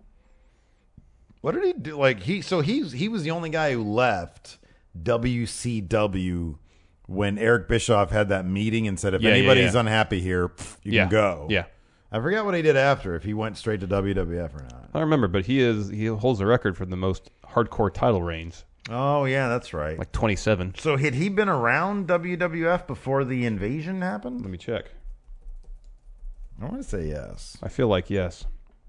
What did he do? Like he, so he's he was the only guy who left W C W when Eric Bischoff had that meeting and said, if Yeah, yeah, anybody's yeah. unhappy here, pff, you Yeah. can go. Yeah. I forgot what he did after, if he went straight to W W F or not. I don't remember, but he is he holds the record for the most hardcore title reigns, Oh yeah, that's right. like twenty-seven. So had he been around W W F before the invasion happened? Let me check. I want to say yes. I feel like yes.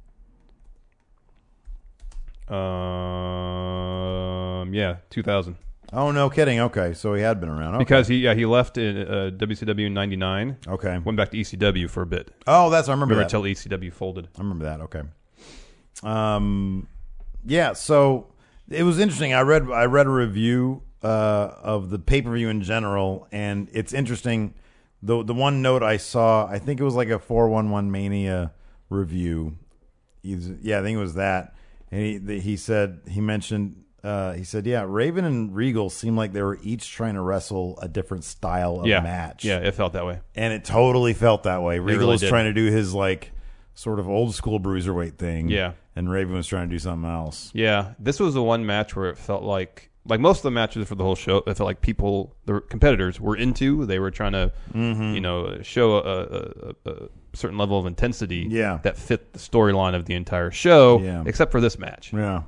Um, yeah, two thousand. Oh, no kidding. Okay, so he had been around. Okay. Because he yeah he left in uh, W C W in ninety-nine. Okay. Went back to E C W for a bit. Oh, that's I remember Remember that. until E C W folded. I remember that. Okay. Um, yeah. So it was interesting. I read I read a review uh, of the pay per view in general, and it's interesting. The the one note I saw, I think it was like a four one one Mania review. He's, yeah, I think it was that. And he the, he said he mentioned. Uh, he said, "Yeah, Raven and Regal seemed like they were each trying to wrestle a different style of yeah, match. yeah, it felt that way. And it totally felt that way. Regal really was did. trying to do his like sort of old school bruiserweight thing. Yeah. And Raven was trying to do something else. Yeah, this was the one match where it felt like, like most of the matches for the whole show, it felt like people, the competitors, were into. They were trying to, Mm-hmm. you know, show a, a, a, a certain level of intensity Yeah. that fit the storyline of the entire show, Yeah. except for this match. Yeah.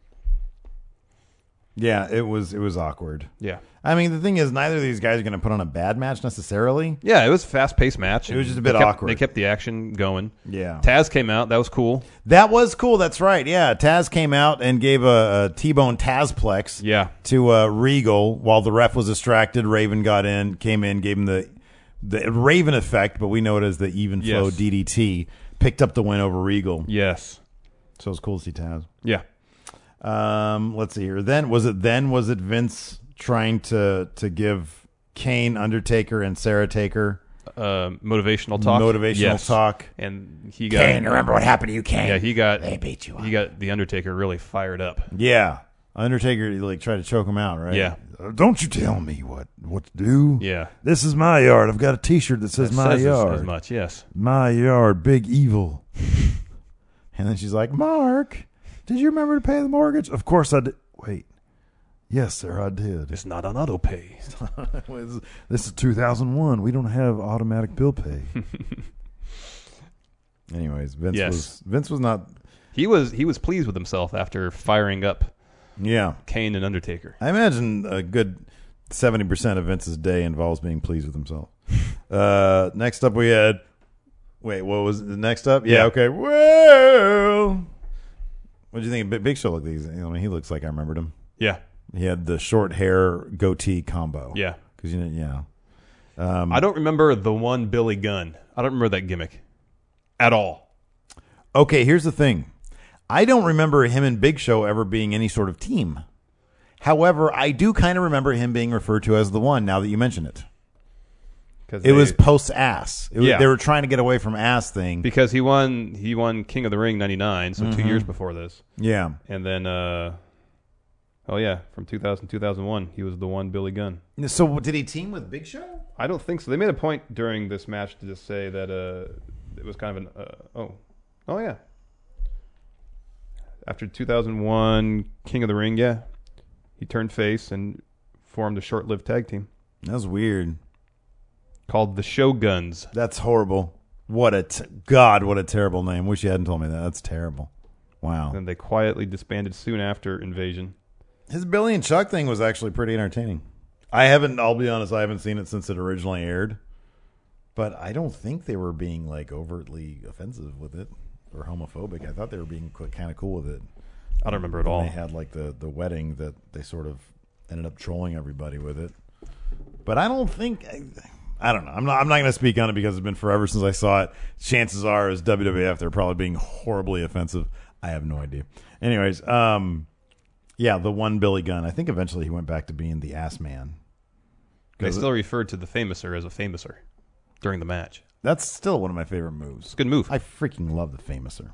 Yeah, it was it was awkward. Yeah. I mean, the thing is, neither of these guys are going to put on a bad match necessarily. Yeah, it was a fast-paced match. It was just a They bit kept- awkward. They kept the action going. Yeah. Taz came out. That was cool. That was cool. That's right. Yeah, Taz came out and gave a, a T-bone Tazplex Yeah. to uh, Regal while the ref was distracted. Raven got in, came in, gave him the the Raven effect, but we know it as the even flow Yes. D D T. Picked up the win over Regal. Yes. So it was cool to see Taz. Yeah. Um, let's see here. Then was it then was it Vince trying to to give Kane, Undertaker, and Sarah Taker Uh, motivational talk. motivational Yes. talk? And he got. Kane, remember what happened to you, Kane? Yeah, he got. They beat you up. He got the Undertaker really fired up. Yeah, Undertaker like tried to choke him out, right? Yeah. Uh, Don't you tell me what what to do. Yeah. This is my yard. I've got a T-shirt that says It my says as- yard. as much. Yes. My yard, big evil. And then she's like, Mark, did you remember to pay the mortgage? Of course I did. Wait. Yes, sir, I did. It's not on auto pay. This is two thousand one. We don't have automatic bill pay. Anyways, Vince Yes. was Vince was not. He was he was pleased with himself after firing up Yeah. Kane and Undertaker. I imagine a good seventy percent of Vince's day involves being pleased with himself. uh, next up we had... Wait, what was the next up? Yeah, Yeah. okay. Well... What do you think of Big- Big Show? Look, these. I mean, he looks like I remembered him. Yeah. He had the short hair goatee combo. Yeah. Because, you know, yeah. Um, I don't remember the one Billy Gunn. I don't remember that gimmick at all. Okay, here's the thing. I don't remember him and Big Show ever being any sort of team. However, I do kind of remember him being referred to as the one now that you mention it. It they, was post-ass. It was, Yeah. They were trying to get away from ass thing. because he won he won King of the Ring ninety-nine, so two years before this. Yeah. And then uh oh yeah, from two thousand two thousand one, he was the one Billy Gunn. So did he team with Big Show? I don't think so. They made a point during this match to just say that uh it was kind of an uh, oh. Oh yeah. After two thousand one King of the Ring, yeah. He turned face and formed a short-lived tag team That was weird. called the Shoguns. That's horrible. What a t- God, what a terrible name. Wish you hadn't told me that. That's terrible. Wow. Then they quietly disbanded soon after Invasion. His Billy and Chuck thing was actually pretty entertaining. I haven't, I'll be honest, I haven't seen it since it originally aired. But I don't think they were being like overtly offensive with it or homophobic. I thought they were being kind of cool with it. I don't remember at When all. They had like the, the wedding that they sort of ended up trolling everybody with it. But I don't think... I, I don't know. I'm not. I'm not going to speak on it because it's been forever since I saw it. Chances are, as W W F, they're probably being horribly offensive. I have no idea. Anyways, um, yeah, the one Billy Gunn. I think eventually he went back to being the ass man. They still referred to the Famouser as a Famouser during the match. That's still one of my favorite moves. It's a good move. I freaking love the Famouser.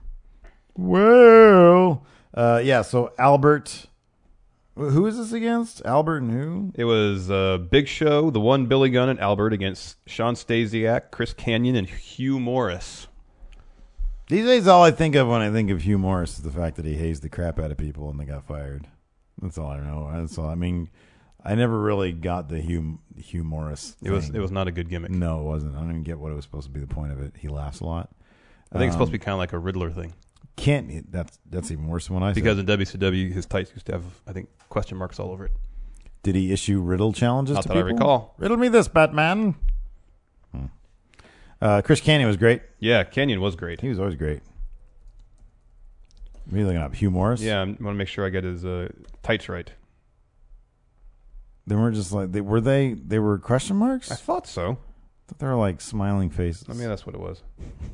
Well, uh, yeah. So Albert, who is this against? Albert and who? It was uh, Big Show, the one Billy Gunn and Albert against Sean Stasiak, Chris Kanyon, and Hugh Morris. These days, all I think of when I think of Hugh Morris is the fact that he hazed the crap out of people and they got fired. That's all I know. That's all. I mean, I never really got the Hugh Hugh Morris It was thing. it was not a good gimmick. No, it wasn't. I don't even get what it was supposed to be the point of it. He laughs a lot. I think it's supposed to Um, be kind of like a Riddler thing. Can't that's that's even worse than what I Because said. in W C W, his tights used to have, I think, question marks all over it. Did he issue riddle challenges Not to that I people? recall. Riddle me this, Batman. Hmm. Uh, Chris Kanyon was great. Yeah, Kanyon was great. He was always great. What are you looking up? Hugh Morris? Yeah, I want to make sure I get his uh, tights right. They were just like they were they they were question marks. I I thought so. thought they were like smiling faces. I mean, that's what it was.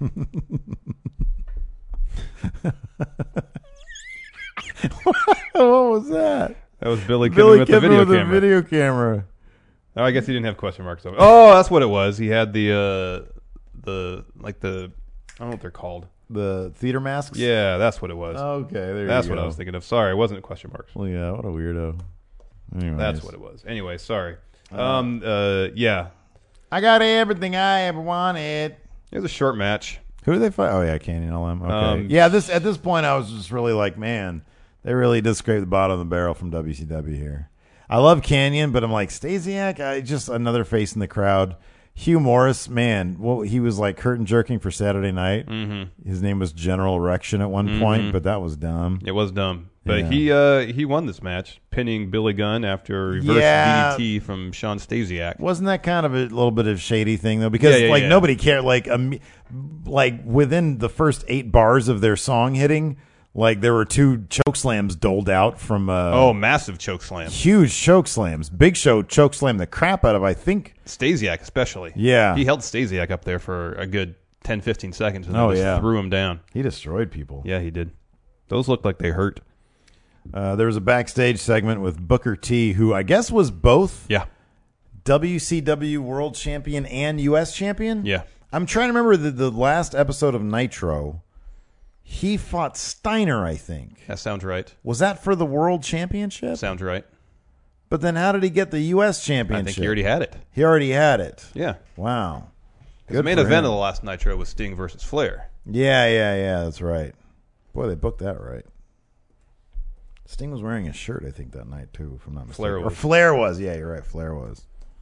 what was that? That was Billy Kidman Billy with the Kidman video with camera. the video camera. Oh, I guess he didn't have question marks over. Oh, that's what it was. He had the uh, the like the I don't know what they're called. The theater masks. Yeah, that's what it was. Okay, there that's you go. what I was thinking of. Sorry, it wasn't question marks. Well, yeah, what a weirdo. Anyways. That's what it was. Anyway, sorry. Um. Uh. Yeah. I got everything I ever wanted. It was a short match. Who do they fight? Oh yeah, Canyon L M. Okay. Um, yeah, this at this point I was just really like, man, they really did scrape the bottom of the barrel from W C W here. I love Canyon, but I'm like Stasiak. I just another face in the crowd. Hugh Morris, man, well, he was like curtain jerking for Saturday Night. Mm-hmm. His name was General Erection at one Mhm. point, but that was dumb. It was dumb, but Yeah. he uh he won this match, pinning Billy Gunn after a reverse Yeah. D D T from Sean Stasiak. Wasn't that kind of a little bit of shady thing though? Because Yeah, yeah, like yeah. nobody cared. Like um, like within the first eight bars of their song hitting, like there were two choke slams doled out from. Uh, Oh, massive choke slam. huge choke slams. Big Show choke slammed the crap out of. I think. Stasiak especially. Yeah. He held Stasiak up there for a good ten, fifteen seconds and then Oh, just yeah. threw him down. He destroyed people. Yeah, he did. Those looked like they hurt. Uh, there was a backstage segment with Booker T, who I guess was both Yeah. W C W World Champion and U S Champion. Yeah. I'm trying to remember the, the last episode of Nitro. He fought Steiner, I think. That sounds right. Was that for the World Championship? Sounds right. But then how did he get the U S I Championship? think he already had it. He already had it. Yeah. Wow. The Good main for event him. of the last Nitro was Sting versus Flair. Yeah, yeah, yeah. That's right. Boy, they booked that right. Sting was wearing a shirt, I think, that night, too, if I'm not mistaken. Flair Or was. Flair was. Yeah, you're right. Flair was.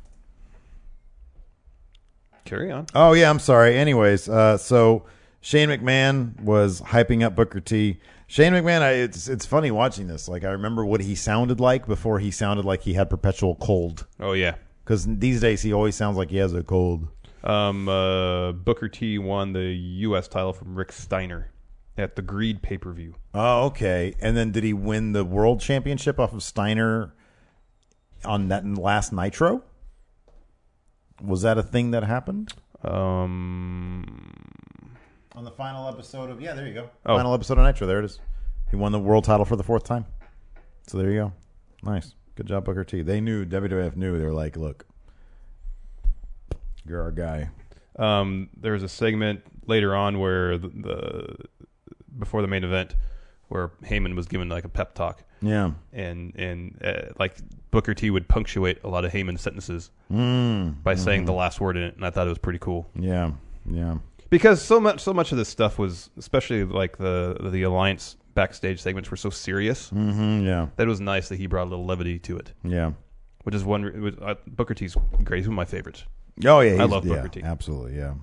Carry on. Oh, yeah, I'm sorry. Anyways, uh, so Shane McMahon was hyping up Booker T. Shane McMahon, I, it's it's funny watching this. Like I remember what he sounded like before he sounded like he had perpetual cold. Oh yeah, because these days he always sounds like he has a cold. Um, uh, Booker T won the U S title from Rick Steiner at the Greed pay per view. Oh, okay. And then did he win the world championship off of Steiner on that last Nitro? Was that a thing that happened? Um. On the final episode of, yeah, there you go. Oh. Final episode of Nitro, there it is. He won the world title for the fourth time. So there you go. Nice. Good job, Booker T. They knew, W W F knew. They were like, look, you're our guy. Um, there was a segment later on where the, the before the main event where Heyman was given like a pep talk. Yeah. And, and uh, like Booker T would punctuate a lot of Heyman's sentences mm. by saying mm-hmm. the last word in it, and I thought it was pretty cool. Yeah, yeah. Because so much, so much of this stuff was, especially like the the Alliance backstage segments, were so serious. Mm-hmm, yeah, that it was nice that he brought a little levity to it. Yeah, which is one. Which, uh, Booker T's great. He's one of my favorites. Oh yeah, I love Booker yeah, T. Absolutely, yeah.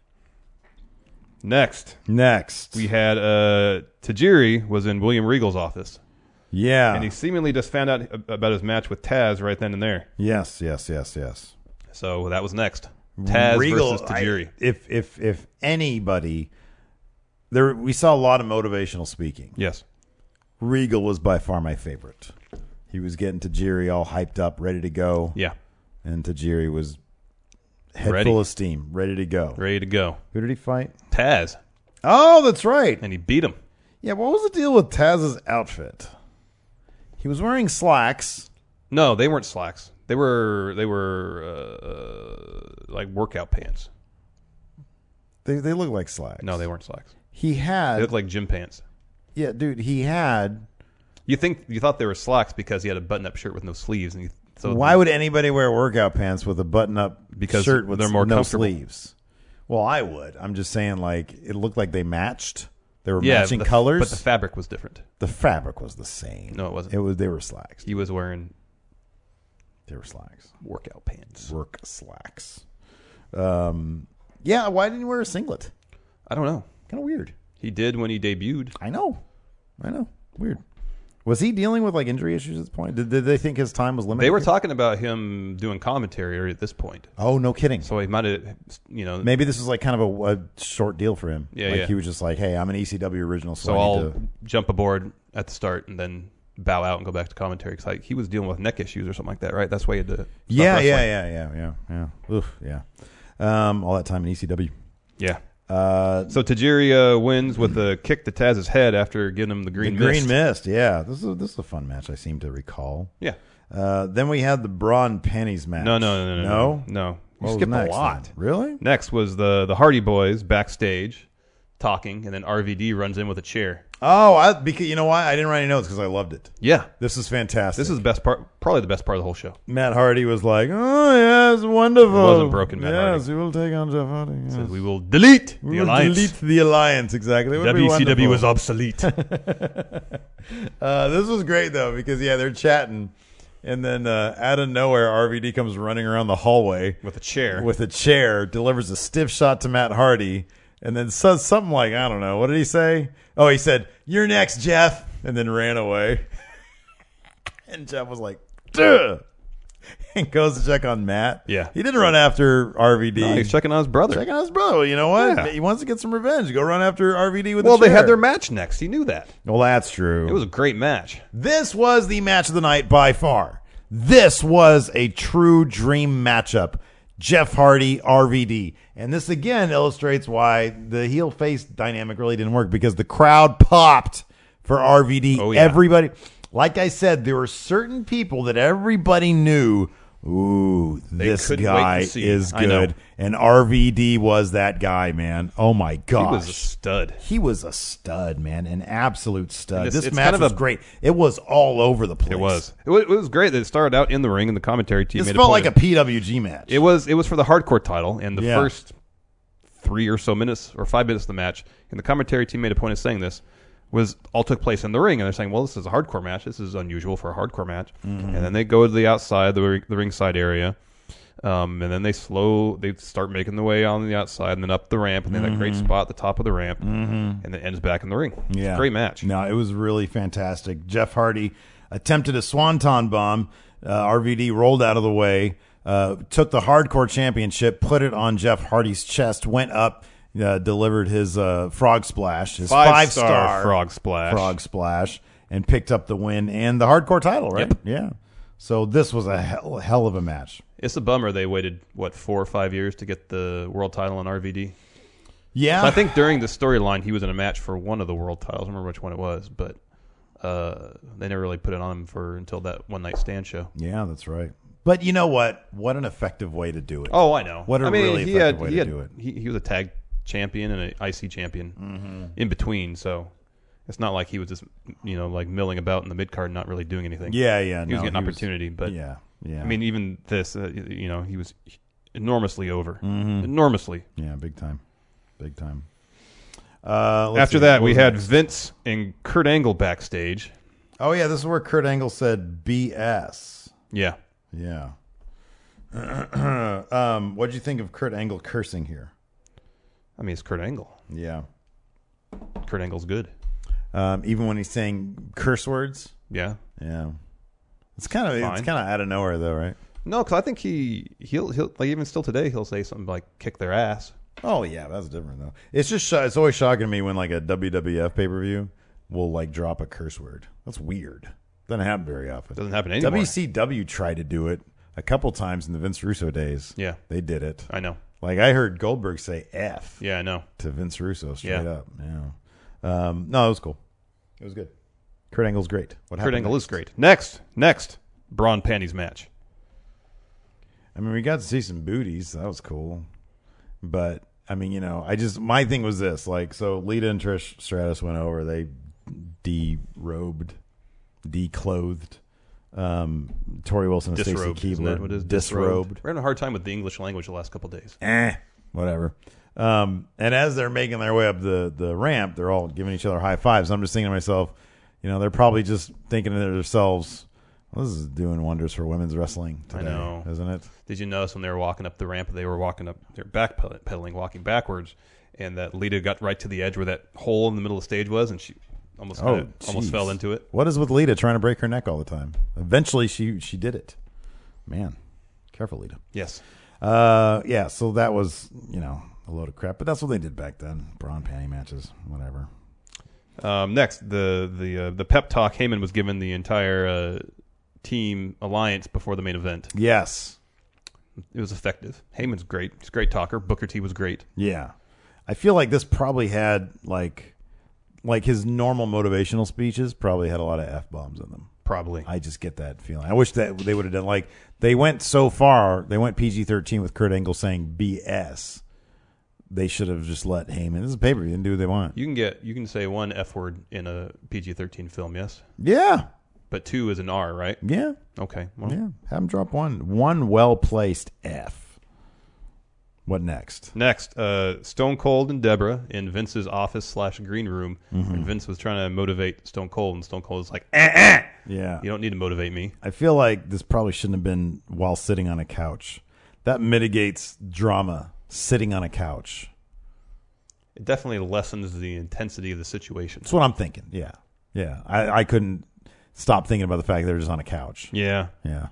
Next, next we had uh, Tajiri was in William Regal's office. Yeah, and he seemingly just found out about his match with Taz right then and there. Yes, yes, yes, yes. So that was next. Taz Regal, versus Tajiri. I, if if if anybody, there we saw a lot of motivational speaking. Yes, Regal was by far my favorite. He was getting Tajiri all hyped up, ready to go. Yeah, and Tajiri was head ready. full of steam, ready to go. Ready to go. Who did he fight? Taz. Oh, that's right. And he beat him. Yeah, what was the deal with Taz's outfit? He was wearing slacks. No, they weren't slacks. They were they were uh, like workout pants. They they look like slacks. No, they weren't slacks. He had they looked like gym pants. Yeah, dude, he had. You think you thought they were slacks because he had a button-up shirt with no sleeves, and you, so why would anybody wear workout pants with a button-up because shirt with they're more no comfortable. sleeves? Well, I would. I'm just saying, like it looked like they matched. They were yeah, matching the, colors, but the fabric was different. The fabric was the same. No, it wasn't. It was. They were slacks. He was wearing. They were slacks. Workout pants. Work slacks. Um, yeah, why didn't he wear a singlet? I don't know. Kind of weird. He did when he debuted. I know. I know. Weird. Was he dealing with like injury issues at this point? Did, did they think his time was limited? They were talking about him doing commentary at this point. Oh, no kidding. So he might have, you know. Maybe this was like kind of a, a short deal for him. Yeah, like yeah. he was just like, hey, I'm an E C W original, so, So I I'll need to... jump aboard at the start and then bow out and go back to commentary because like, he was dealing with neck issues or something like that, right? That's why he had to. Yeah, yeah, yeah, yeah, yeah, yeah. Oof, yeah. Um, all that time in E C W. Yeah. Uh, so Tajiri uh, wins with a kick to Taz's head after giving him the green the mist. green mist. Yeah, this is a, this is a fun match. I seem to recall. Yeah. Uh, then we had the Bra and Panties match. No, no, no, no, no, no. no. What You was skipped a next lot. then? Really? Next was the the Hardy Boys backstage talking, and then R V D runs in with a chair. Oh, I, because you know why? I didn't write any notes because I loved it. Yeah, this is fantastic. This is the best part, probably the best part of the whole show. Matt Hardy was like, "Oh yes, wonderful." It wasn't broken, Matt yes, Hardy. we will take on Jeff Hardy. Yes. Says we will delete we the will alliance. Delete the alliance. Exactly. It would be W C W wonderful. was obsolete. uh, this was great though because yeah, they're chatting, and then uh, out of nowhere, R V D comes running around the hallway with a chair. With a chair, delivers a stiff shot to Matt Hardy, and then says something like, "I don't know, what did he say?" Oh, he said, "You're next, Jeff," and then ran away. And Jeff was like, "Duh," and goes to check on Matt. Yeah, he didn't run after R V D. No, he's checking on his brother. Checking on his brother. Well, you know what? Yeah. He wants to get some revenge. Go run after R V D with. Well, the they chair. had their match next. He knew that. Well, that's true. It was a great match. This was the match of the night by far. This was a true dream matchup. Jeff Hardy, R V D. And this again illustrates why the heel face dynamic really didn't work because the crowd popped for R V D. Oh, yeah. Everybody, like I said, there were certain people that everybody knew, ooh, They this couldn't wait guy to see. is I know. good. And R V D was that guy, man. Oh my gosh. He was a stud. He was a stud, man. An absolute stud. This- This, it's match kind of was a- great. It was all over the place. It was. It was. It was great that it started out in the ring and the commentary team This made felt a like point a P W G match. It was. It was for the hardcore title, and the Yeah. first three or so minutes or five minutes of the match, and the commentary team made a point of saying this was all took place in the ring, and they're saying, "Well, this is a hardcore match. This is unusual for a hardcore match." Mm-hmm. And then they go to the outside, the ring- the ringside area. Um, and then they slow, they start making the way on the outside and then up the ramp, and then that great spot at the top of the ramp, mm-hmm. and then ends back in the ring. Yeah. It's a great match. No, it was really fantastic. Jeff Hardy attempted a swanton bomb. Uh, R V D rolled out of the way, uh, took the Hardcore Championship, put it on Jeff Hardy's chest, went up, uh, delivered his uh, frog splash, his Five-star five-star frog splash. frog splash, and picked up the win and the Hardcore title, right? Yep. Yeah. So this was a hell, hell of a match. It's a bummer they waited, what, four or five years to get the world title on R V D? Yeah. So I think during the storyline, he was in a match for one of the world titles. I don't remember which one it was, but uh, they never really put it on him for until that one night stand show. Yeah, that's right. But you know what? What an effective way to do it. Oh, I know. What a I mean, really he effective had, way he to had, do it. He, he was a tag champion and an I C champion Mm-hmm. in between, so it's not like he was just, you know, like milling about in the mid card, not really doing anything. Yeah, yeah. He no, was getting opportunity, but yeah, yeah. I mean, even this, uh, you know, he was enormously over, Mm-hmm. enormously. yeah, big time, big time. Uh, let's After see, that, what we was had next? Vince and Kurt Angle backstage. Oh yeah, this is where Kurt Angle said B S. Yeah, Yeah. um, what did you think of Kurt Angle cursing here? I mean, it's Kurt Angle. Yeah. Kurt Angle's good. Um, even when he's saying curse words. Yeah. Yeah. It's kind of it's Fine. kind of out of nowhere though, right? No, because I think he he'll he'll like even still today he'll say something like "kick their ass." Oh yeah, that's different though. It's just sh- it's always shocking to me when like a W W F pay per view will like drop a curse word. That's weird. Doesn't happen very often. Doesn't happen anymore. W C W tried to do it a couple times in the Vince Russo days. Yeah. They did it. I know. Like I heard Goldberg say F Yeah, I know. to Vince Russo straight Yeah. up. Yeah. Um, no, it was cool. It was good. Kurt Angle's great. What Kurt happened Angle next? is great. Next, next, Braun Panties match. I mean, we got to see some booties. That was cool. But I mean, you know, I just my thing was this. Like, so Lita and Trish Stratus went over. They derobed, declothed. Um, Tori Wilson and Stacey Disrobed. Isn't that what it Keebler is? disrobed. We're having a hard time with the English language the last couple of days. Eh, whatever. Um, and as they're making their way up the, the ramp, they're all giving each other high fives. I'm just thinking to myself, you know, they're probably just thinking to themselves, well, this is doing wonders for women's wrestling today, I know. isn't it? Did you notice when they were walking up the ramp, they were walking up, they were backpedaling, walking backwards, and that Lita got right to the edge where that hole in the middle of the stage was, and she almost Oh, kinda, almost jeez. fell into it. What is with Lita trying to break her neck all the time? Eventually, she she did it. Man, careful, Lita. Yes. Uh, yeah. So that was you know a load of crap, but that's what they did back then. Braun panty matches, whatever. Um, next, the the uh, the pep talk Heyman was given the entire uh, team alliance before the main event. Yes. It was effective. Heyman's great. He's a great talker. Booker T was great. Yeah. I feel like this probably had like like his normal motivational speeches probably had a lot of F bombs in them. Probably. I just get that feeling. I wish that they would have done like they went so far. They went P G thirteen with Kurt Angle saying B S. They should have just let Heyman. This is a paper. You can do what they want. You can get you can say one F word in a P G thirteen film, yes, Yeah. but two is an R, right? Yeah. Okay. Well, Yeah. Have him drop one. One well placed F. What next? Next, uh, Stone Cold and Deborah in Vince's office slash green room. Mm-hmm. And Vince was trying to motivate Stone Cold, and Stone Cold was like, eh, eh. Yeah. You don't need to motivate me. I feel like this probably shouldn't have been while sitting on a couch. That mitigates drama. Sitting on a couch. It definitely lessens the intensity of the situation. That's what I'm thinking. Yeah. Yeah. I, I couldn't stop thinking about the fact that they were just on a couch. Yeah. Yeah.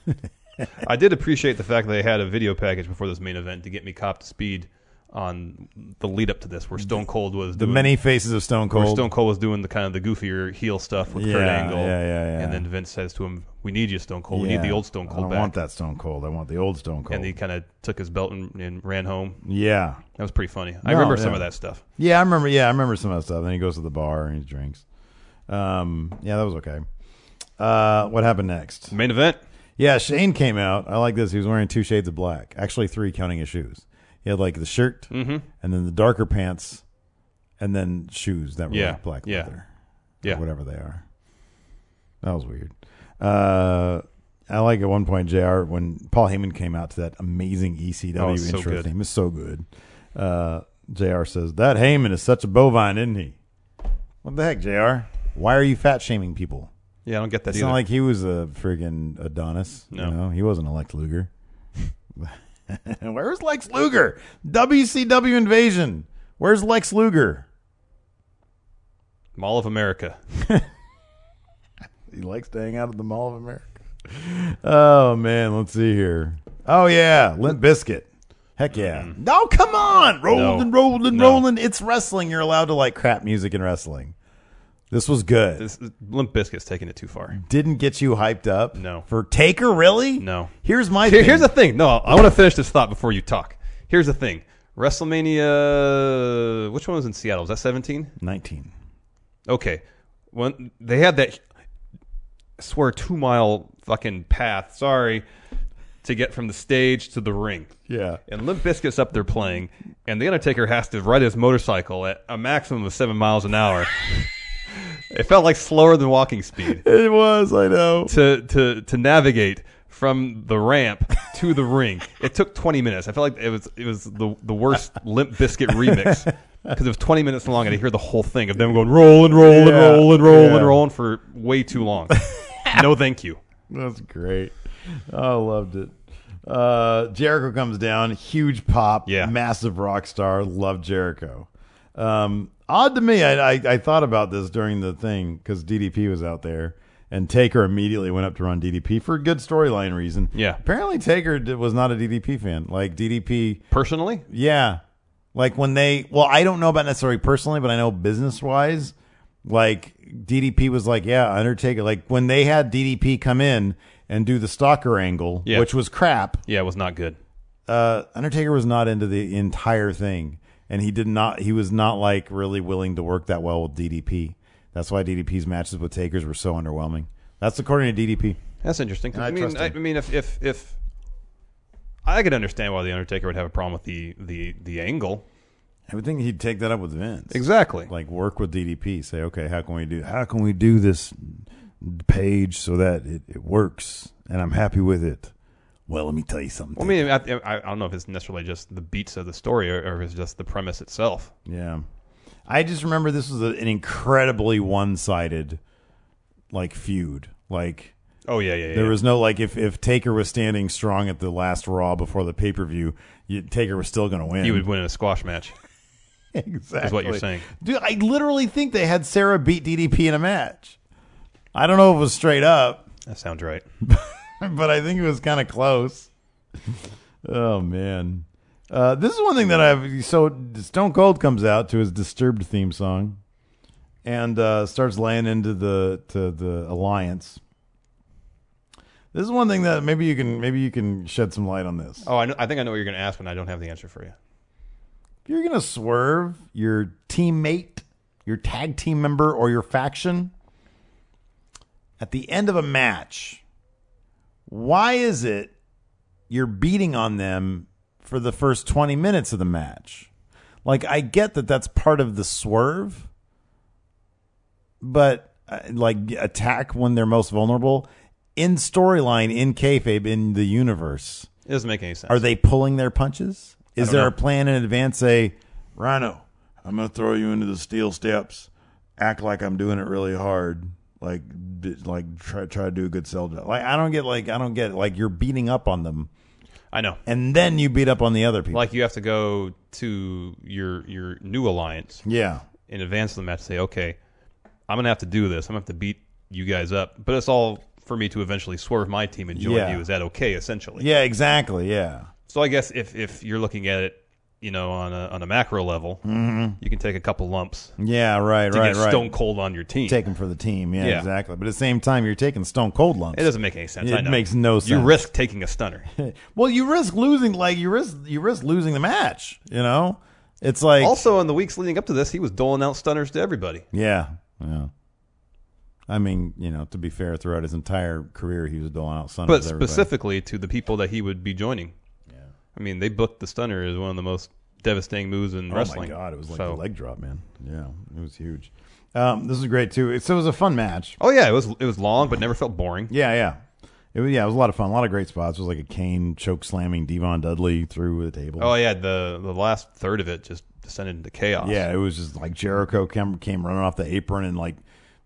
I did appreciate the fact that they had a video package before this main event to get me caught to speed on the lead up to this, where Stone Cold was The doing, many faces of Stone where Cold. Stone Cold was doing the kind of the goofier heel stuff with Yeah, Kurt Angle. yeah, yeah, yeah. And then Vince says to him, "We need you, Stone Cold. We Yeah. need the old Stone I Cold don't back." want that Stone Cold. I want the old Stone Cold. And he kind of took his belt and, and ran home. yeah. That was pretty funny. I No, remember some yeah. of that stuff. Yeah, I remember. Yeah, I remember some of that stuff. Then he goes to the bar and he drinks. Um, yeah, that was okay. Uh, what happened next? Main event. Yeah, Shane came out. I like this. He was wearing two shades of black. Actually, three, counting his shoes. He had like the shirt, Mm-hmm. and then the darker pants, and then shoes that were Yeah, like black yeah. leather. Yeah. Or whatever they are. That was weird. Uh, I like at one point, J R, when Paul Heyman came out to that amazing E C W Oh, it's so intro good. theme. It's so good. Uh, J R says, that Heyman is such a bovine, isn't he? What the heck, J R? Why are you fat shaming people? Yeah, I don't get that It's either. not like he was a friggin' Adonis. No. You know? He wasn't a Lex Luger. Where's Lex Luger? W C W Invasion. Where's Lex Luger? Mall of America. He likes to hang out at the Mall of America. Oh, man. Let's see here. Oh, yeah. Limp Bizkit. Heck yeah. Mm-hmm. No, come on. Rolling, no. rolling, no. rolling. It's wrestling. You're allowed to like crap music in wrestling. This was good. This, Limp Bizkit's taking it too far. Didn't get you hyped up? No. For Taker, really? No. Here's my Here, thing. Here's the thing. No, I want to finish this thought before you talk. Here's the thing. WrestleMania, which one was in Seattle? Was that seventeen? nineteen. Okay. When they had that, I swear, two-mile fucking path, sorry, to get from the stage to the ring. Yeah. And Limp Bizkit's up there playing, and The Undertaker has to ride his motorcycle at a maximum of seven miles an hour. It felt like slower than walking speed. It was, I know. To to to navigate from the ramp to the ring. It took twenty minutes. I felt like it was it was the the worst Limp Bizkit remix because it was twenty minutes long, and I hear the whole thing of them going rolling, rolling, Yeah. rolling, rolling, Yeah. rolling for way too long. No, thank you. That's great. I loved it. Uh, Jericho comes down, huge pop, Yeah. massive rock star. Love Jericho. Um, odd to me, I, I I thought about this during the thing because D D P was out there, and Taker immediately went up to run D D P for a good storyline reason. Yeah. Apparently Taker did, was not a D D P fan. Like D D P, Personally, yeah. Like when they, well, I don't know about necessarily personally, but I know business wise, like D D P was like, yeah, Undertaker. Like when they had D D P come in and do the stalker angle, Yeah. which was crap. yeah, it was not good. Uh, Undertaker was not into the entire thing, and he did not. He was not like really willing to work that well with D D P. That's why D D P's matches with Takers were so underwhelming. That's according to D D P. That's interesting. I I mean, trust I, him. I mean, if if if I could understand why the Undertaker would have a problem with the the the angle. I would think he'd take that up with Vince. Exactly. Like work with D D P. Say, okay, how can we do? How can we do this page so that it, it works and I'm happy with it? Well, let me tell you something. Well, I mean, I, I, I don't know if it's necessarily just the beats of the story or, or if it's just the premise itself. Yeah. I just remember this was a, an incredibly one-sided, like, feud. Like, Oh yeah, yeah, yeah. there was no, like, if, if Taker was standing strong at the last Raw before the pay-per-view, you, Taker was still going to win. he would win in a squash match. Exactly. Is what you're saying. Dude, I literally think they had Sarah beat D D P in a match. I don't know if it was straight up, That sounds right. but I think it was kind of close. Oh, man. Uh, this is one thing that I've... So Stone Cold comes out to his Disturbed theme song and uh, starts laying into the to the Alliance. This is one thing that maybe you can maybe you can shed some light on this. Oh, I, know, I think I know what you're going to ask, but I don't have the answer for you. If you're going to swerve your teammate, your tag team member, or your faction at the end of a match, why is it you're beating on them for the first twenty minutes of the match? Like, I get that that's part of the swerve, but uh, like attack when they're most vulnerable in storyline, in kayfabe, in the universe. It doesn't make any sense. Are they pulling their punches? Is don't there know. a plan in advance? Say, Rhino, I'm going to throw you into the steel steps. Act like I'm doing it really hard. Like, d- like try try to do a good sell job. Like, I don't get like I don't get it. Like you're beating up on them, I know. and then you beat up on the other people. Like you have to go to your your new alliance yeah, in advance of the match and say, okay, I'm going to have to do this. I'm going to have to beat you guys up. But it's all for me to eventually swerve my team and join Yeah. you. Is that okay, essentially? yeah, exactly. Yeah, So I guess if, if you're looking at it, you know, on a on a macro level, you can take a couple lumps yeah, right, to right, get right. Stone Cold on your team. Take them for the team. Yeah, Yeah. exactly. But at the same time, you're taking Stone Cold lumps. It doesn't make any sense. It I know. makes no You sense. risk taking a stunner. Well, you risk losing. Like you risk you risk losing the match. You know, it's like Also, in the weeks leading up to this, he was doling out stunners to everybody. Yeah, yeah. I mean, you know, to be fair, throughout his entire career, he was doling out stunners. But to everybody. specifically to the people that he would be joining. Yeah. I mean, they booked the stunner as one of the most devastating moves in oh wrestling. my god, it was like So- the leg drop, man. Yeah, it was huge. Um, this is great too. It, so it was a fun match. Oh yeah, it was it was long, but never felt boring. Yeah, yeah. It was yeah, it was a lot of fun. A lot of great spots. It was like a Kane choke slamming Devon Dudley through the table. Oh yeah, the the last third of it just descended into chaos. Yeah, it was just like Jericho came came running off the apron and like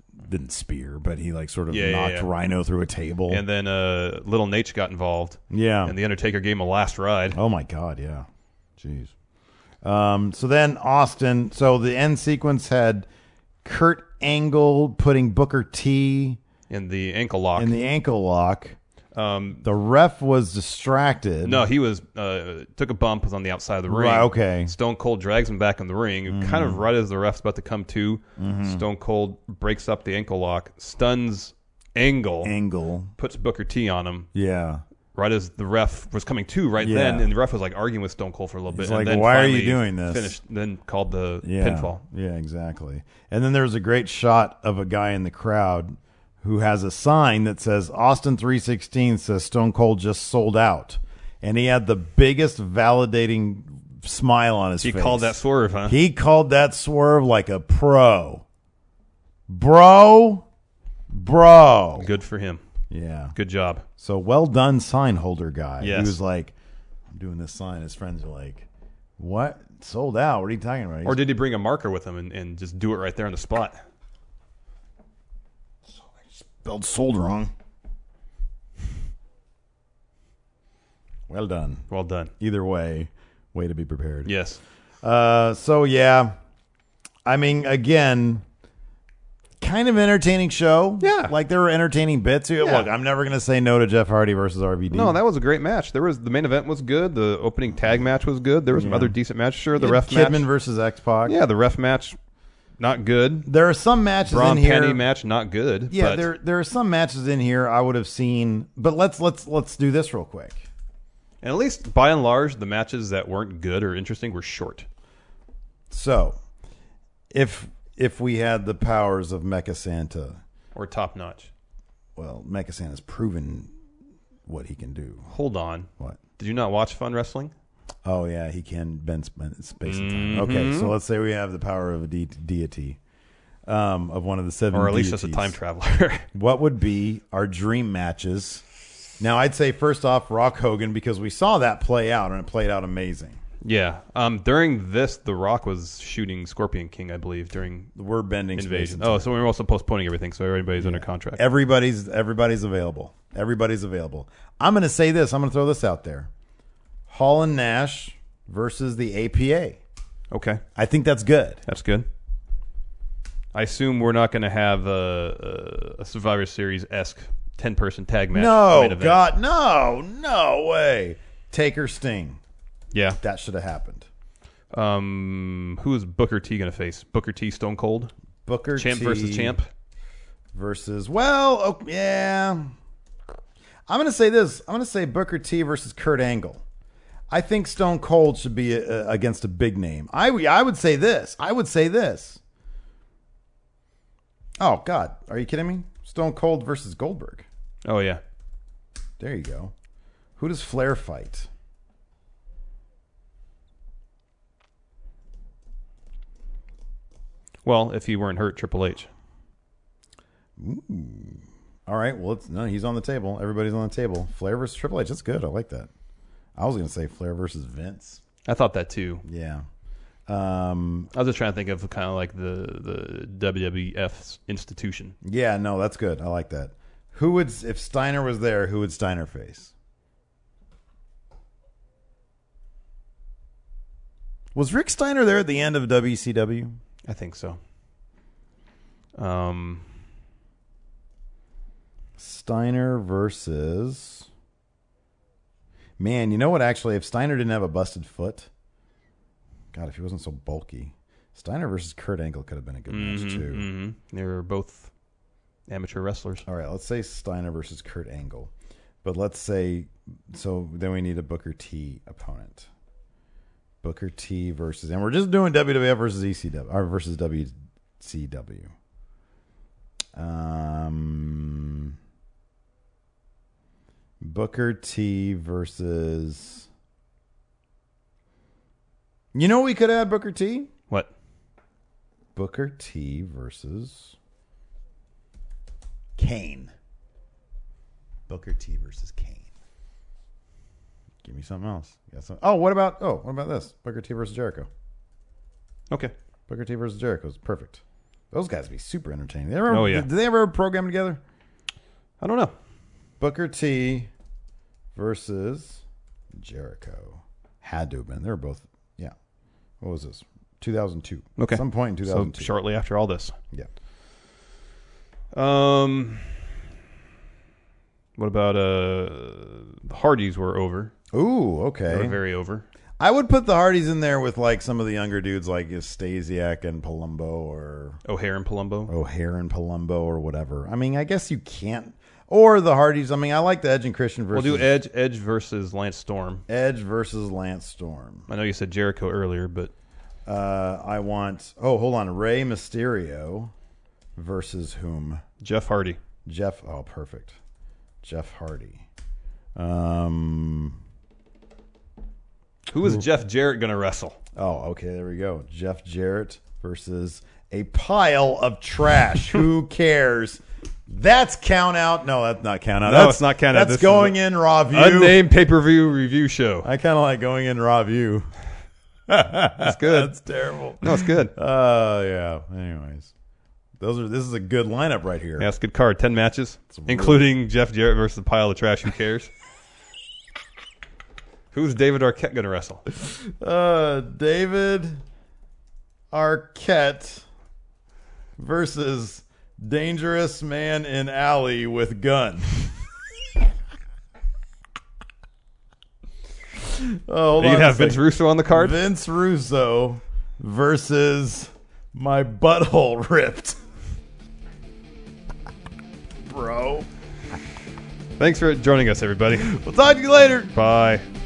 didn't spear, but he like sort of Yeah, yeah, knocked yeah. Rhino through a table. And then uh, Little Nate got involved. Yeah. And the Undertaker gave him a last ride. Oh my God, yeah. Jeez. Um, so then Austin. So the end sequence had Kurt Angle putting Booker T In the ankle lock. in the ankle lock. um, The ref was distracted. no, he was uh, took a bump, was on the outside of the ring. Right, okay. Stone Cold drags him back in the ring. Mm-hmm. Kind of right as the ref's about to come to, Stone Cold breaks up the ankle lock, stuns Angle, Angle. puts Booker T on him. Yeah. Right as the ref was coming to, right Yeah. then, and the ref was like arguing with Stone Cold for a little bit. He's and like, then "Why are you finally doing this?" Finished, then called the Yeah. pinfall. Yeah, exactly. And then there's a great shot of a guy in the crowd who has a sign that says Austin three sixteen says Stone Cold just sold out. And he had the biggest validating smile on his He face. called that swerve, huh? He called that swerve like a pro. Bro. Bro. Good for him. Yeah. Good job. So well done, sign holder guy. Yes. He was like, I'm doing this sign. His friends are like, what? Sold out? What are you talking about? Or did he bring a marker with him and, and just do it right there on the spot? Spelled sold wrong. Well done. Well done. Either way, way to be prepared. Yes. Uh, so yeah, I mean, again, kind of entertaining show. Yeah. like there were entertaining bits. Look, I'm never gonna say no to Jeff Hardy versus R V D. No, that was a great match. There was the main event was good. The opening tag match was good. There was some Yeah. other decent matches. Sure, the Yeah, ref Kidman match. versus X-Pac. Yeah, the ref match, not good. There are some matches Braun in here. Penny match, not good. Yeah, but there there are some matches in here I would have seen, but let's let's let's do this real quick. and at least by and large, the matches that weren't good or interesting were short. So, if if we had the powers of Mecha Santa, Or top notch. well, Mecha Santa's proven what he can do. Hold on. What? Did you not watch Fun Wrestling? Oh yeah, he can bend sp- space and time. Mm-hmm. Okay, so let's say we have the power of a de- deity, um, of one of the seven, Or at least just a deities. time traveler. What would be our dream matches? Now, I'd say first off, Rock Hogan, because we saw that play out and it played out amazing. yeah. Um, during this, The Rock was shooting Scorpion King, I believe, during We're bending space Invasion. and time. Oh, so we were also postponing everything, so everybody's under contract. Everybody's everybody's available. Everybody's available. I'm going to say this. I'm going to throw this out there. Hall and Nash versus the A P A. Okay. I think that's good. That's good. I assume we're not going to have a, a, a Survivor Series-esque ten-person tag match. No, main event. God, no, no way. Taker Sting. Yeah. That should have happened. Um, who is Booker T going to face? Booker T, Stone Cold? Booker Champ T versus champ? versus, well, oh, yeah. I'm going to say this. I'm going to say Booker T versus Kurt Angle. I think Stone Cold should be uh, against a big name. I, I would say this. I would say this. Oh, God. Are you kidding me? Stone Cold versus Goldberg. Oh, yeah. There you go. Who does Flair fight? Well, if he weren't hurt, Triple H. All right. Well, it's, no, he's on the table. Everybody's on the table. Flair versus Triple H. That's good. I like that. I was going to say Flair versus Vince. I thought that, too. Yeah. Um, I was just trying to think of kind of like the, the W W F's institution. yeah, no, that's good. I like that. Who would, if Steiner was there, who would Steiner face? Was Rick Steiner there at the end of W C W? I think so. Um, Steiner versus... Man, you know what? Actually, if Steiner didn't have a busted foot... God, if he wasn't so bulky... Steiner versus Kurt Angle could have been a good match, too. mm-hmm. They were both amateur wrestlers. All right, let's say Steiner versus Kurt Angle. But let's say... So then we need a Booker T opponent. Booker T versus... And we're just doing W W F versus E C W... Or versus W C W. Um... Booker T versus... You know what we could add Booker T? What? Booker T versus Kane. Booker T versus Kane. Give me something else. You got some, oh, what about oh, what about this? Booker T versus Jericho. Okay. Booker T versus Jericho is perfect. Those guys would be super entertaining. They ever, Oh, yeah. Did they ever program together? I don't know. Booker T versus Jericho. Had to have been. They were both, yeah. What was this? two thousand two. Okay. Some point in two thousand two. So shortly after all this. Yeah. Um, what about uh, the Hardys were over. Ooh, They were okay. very over. I would put the Hardys in there with like some of the younger dudes like Stasiak and Palumbo or O'Hare and Palumbo. O'Hare and Palumbo or whatever. I mean, I guess you can't. Or the Hardys. I mean, I like the Edge and Christian versus We'll do Edge, Edge versus Lance Storm. Edge versus Lance Storm. I know you said Jericho earlier, but Uh, I want. Oh, hold on. Rey Mysterio versus whom? Jeff Hardy. Jeff. Oh, perfect. Jeff Hardy. Um. Who is Jeff Jarrett going to wrestle? Oh, okay. There we go. Jeff Jarrett versus a pile of trash. Who cares? That's count out. No, that's not count out. No, that's, it's not count out. That's This is going a in raw view. Unnamed pay-per-view review show. I kind of like going in raw view. That's good. That's terrible. No, it's good. Uh, yeah. Anyways, those are. This is a good lineup right here. Yeah, it's a good card. Ten matches, really- including Jeff Jarrett versus a pile of trash. Who cares? Who's David Arquette going to wrestle? Uh, David Arquette versus Dangerous Man in Alley with gun. Oh, hold You on can a have Vince second. Russo on the card. Vince Russo versus my butthole ripped. Bro. Thanks for joining us, everybody. We'll talk to you later. Bye.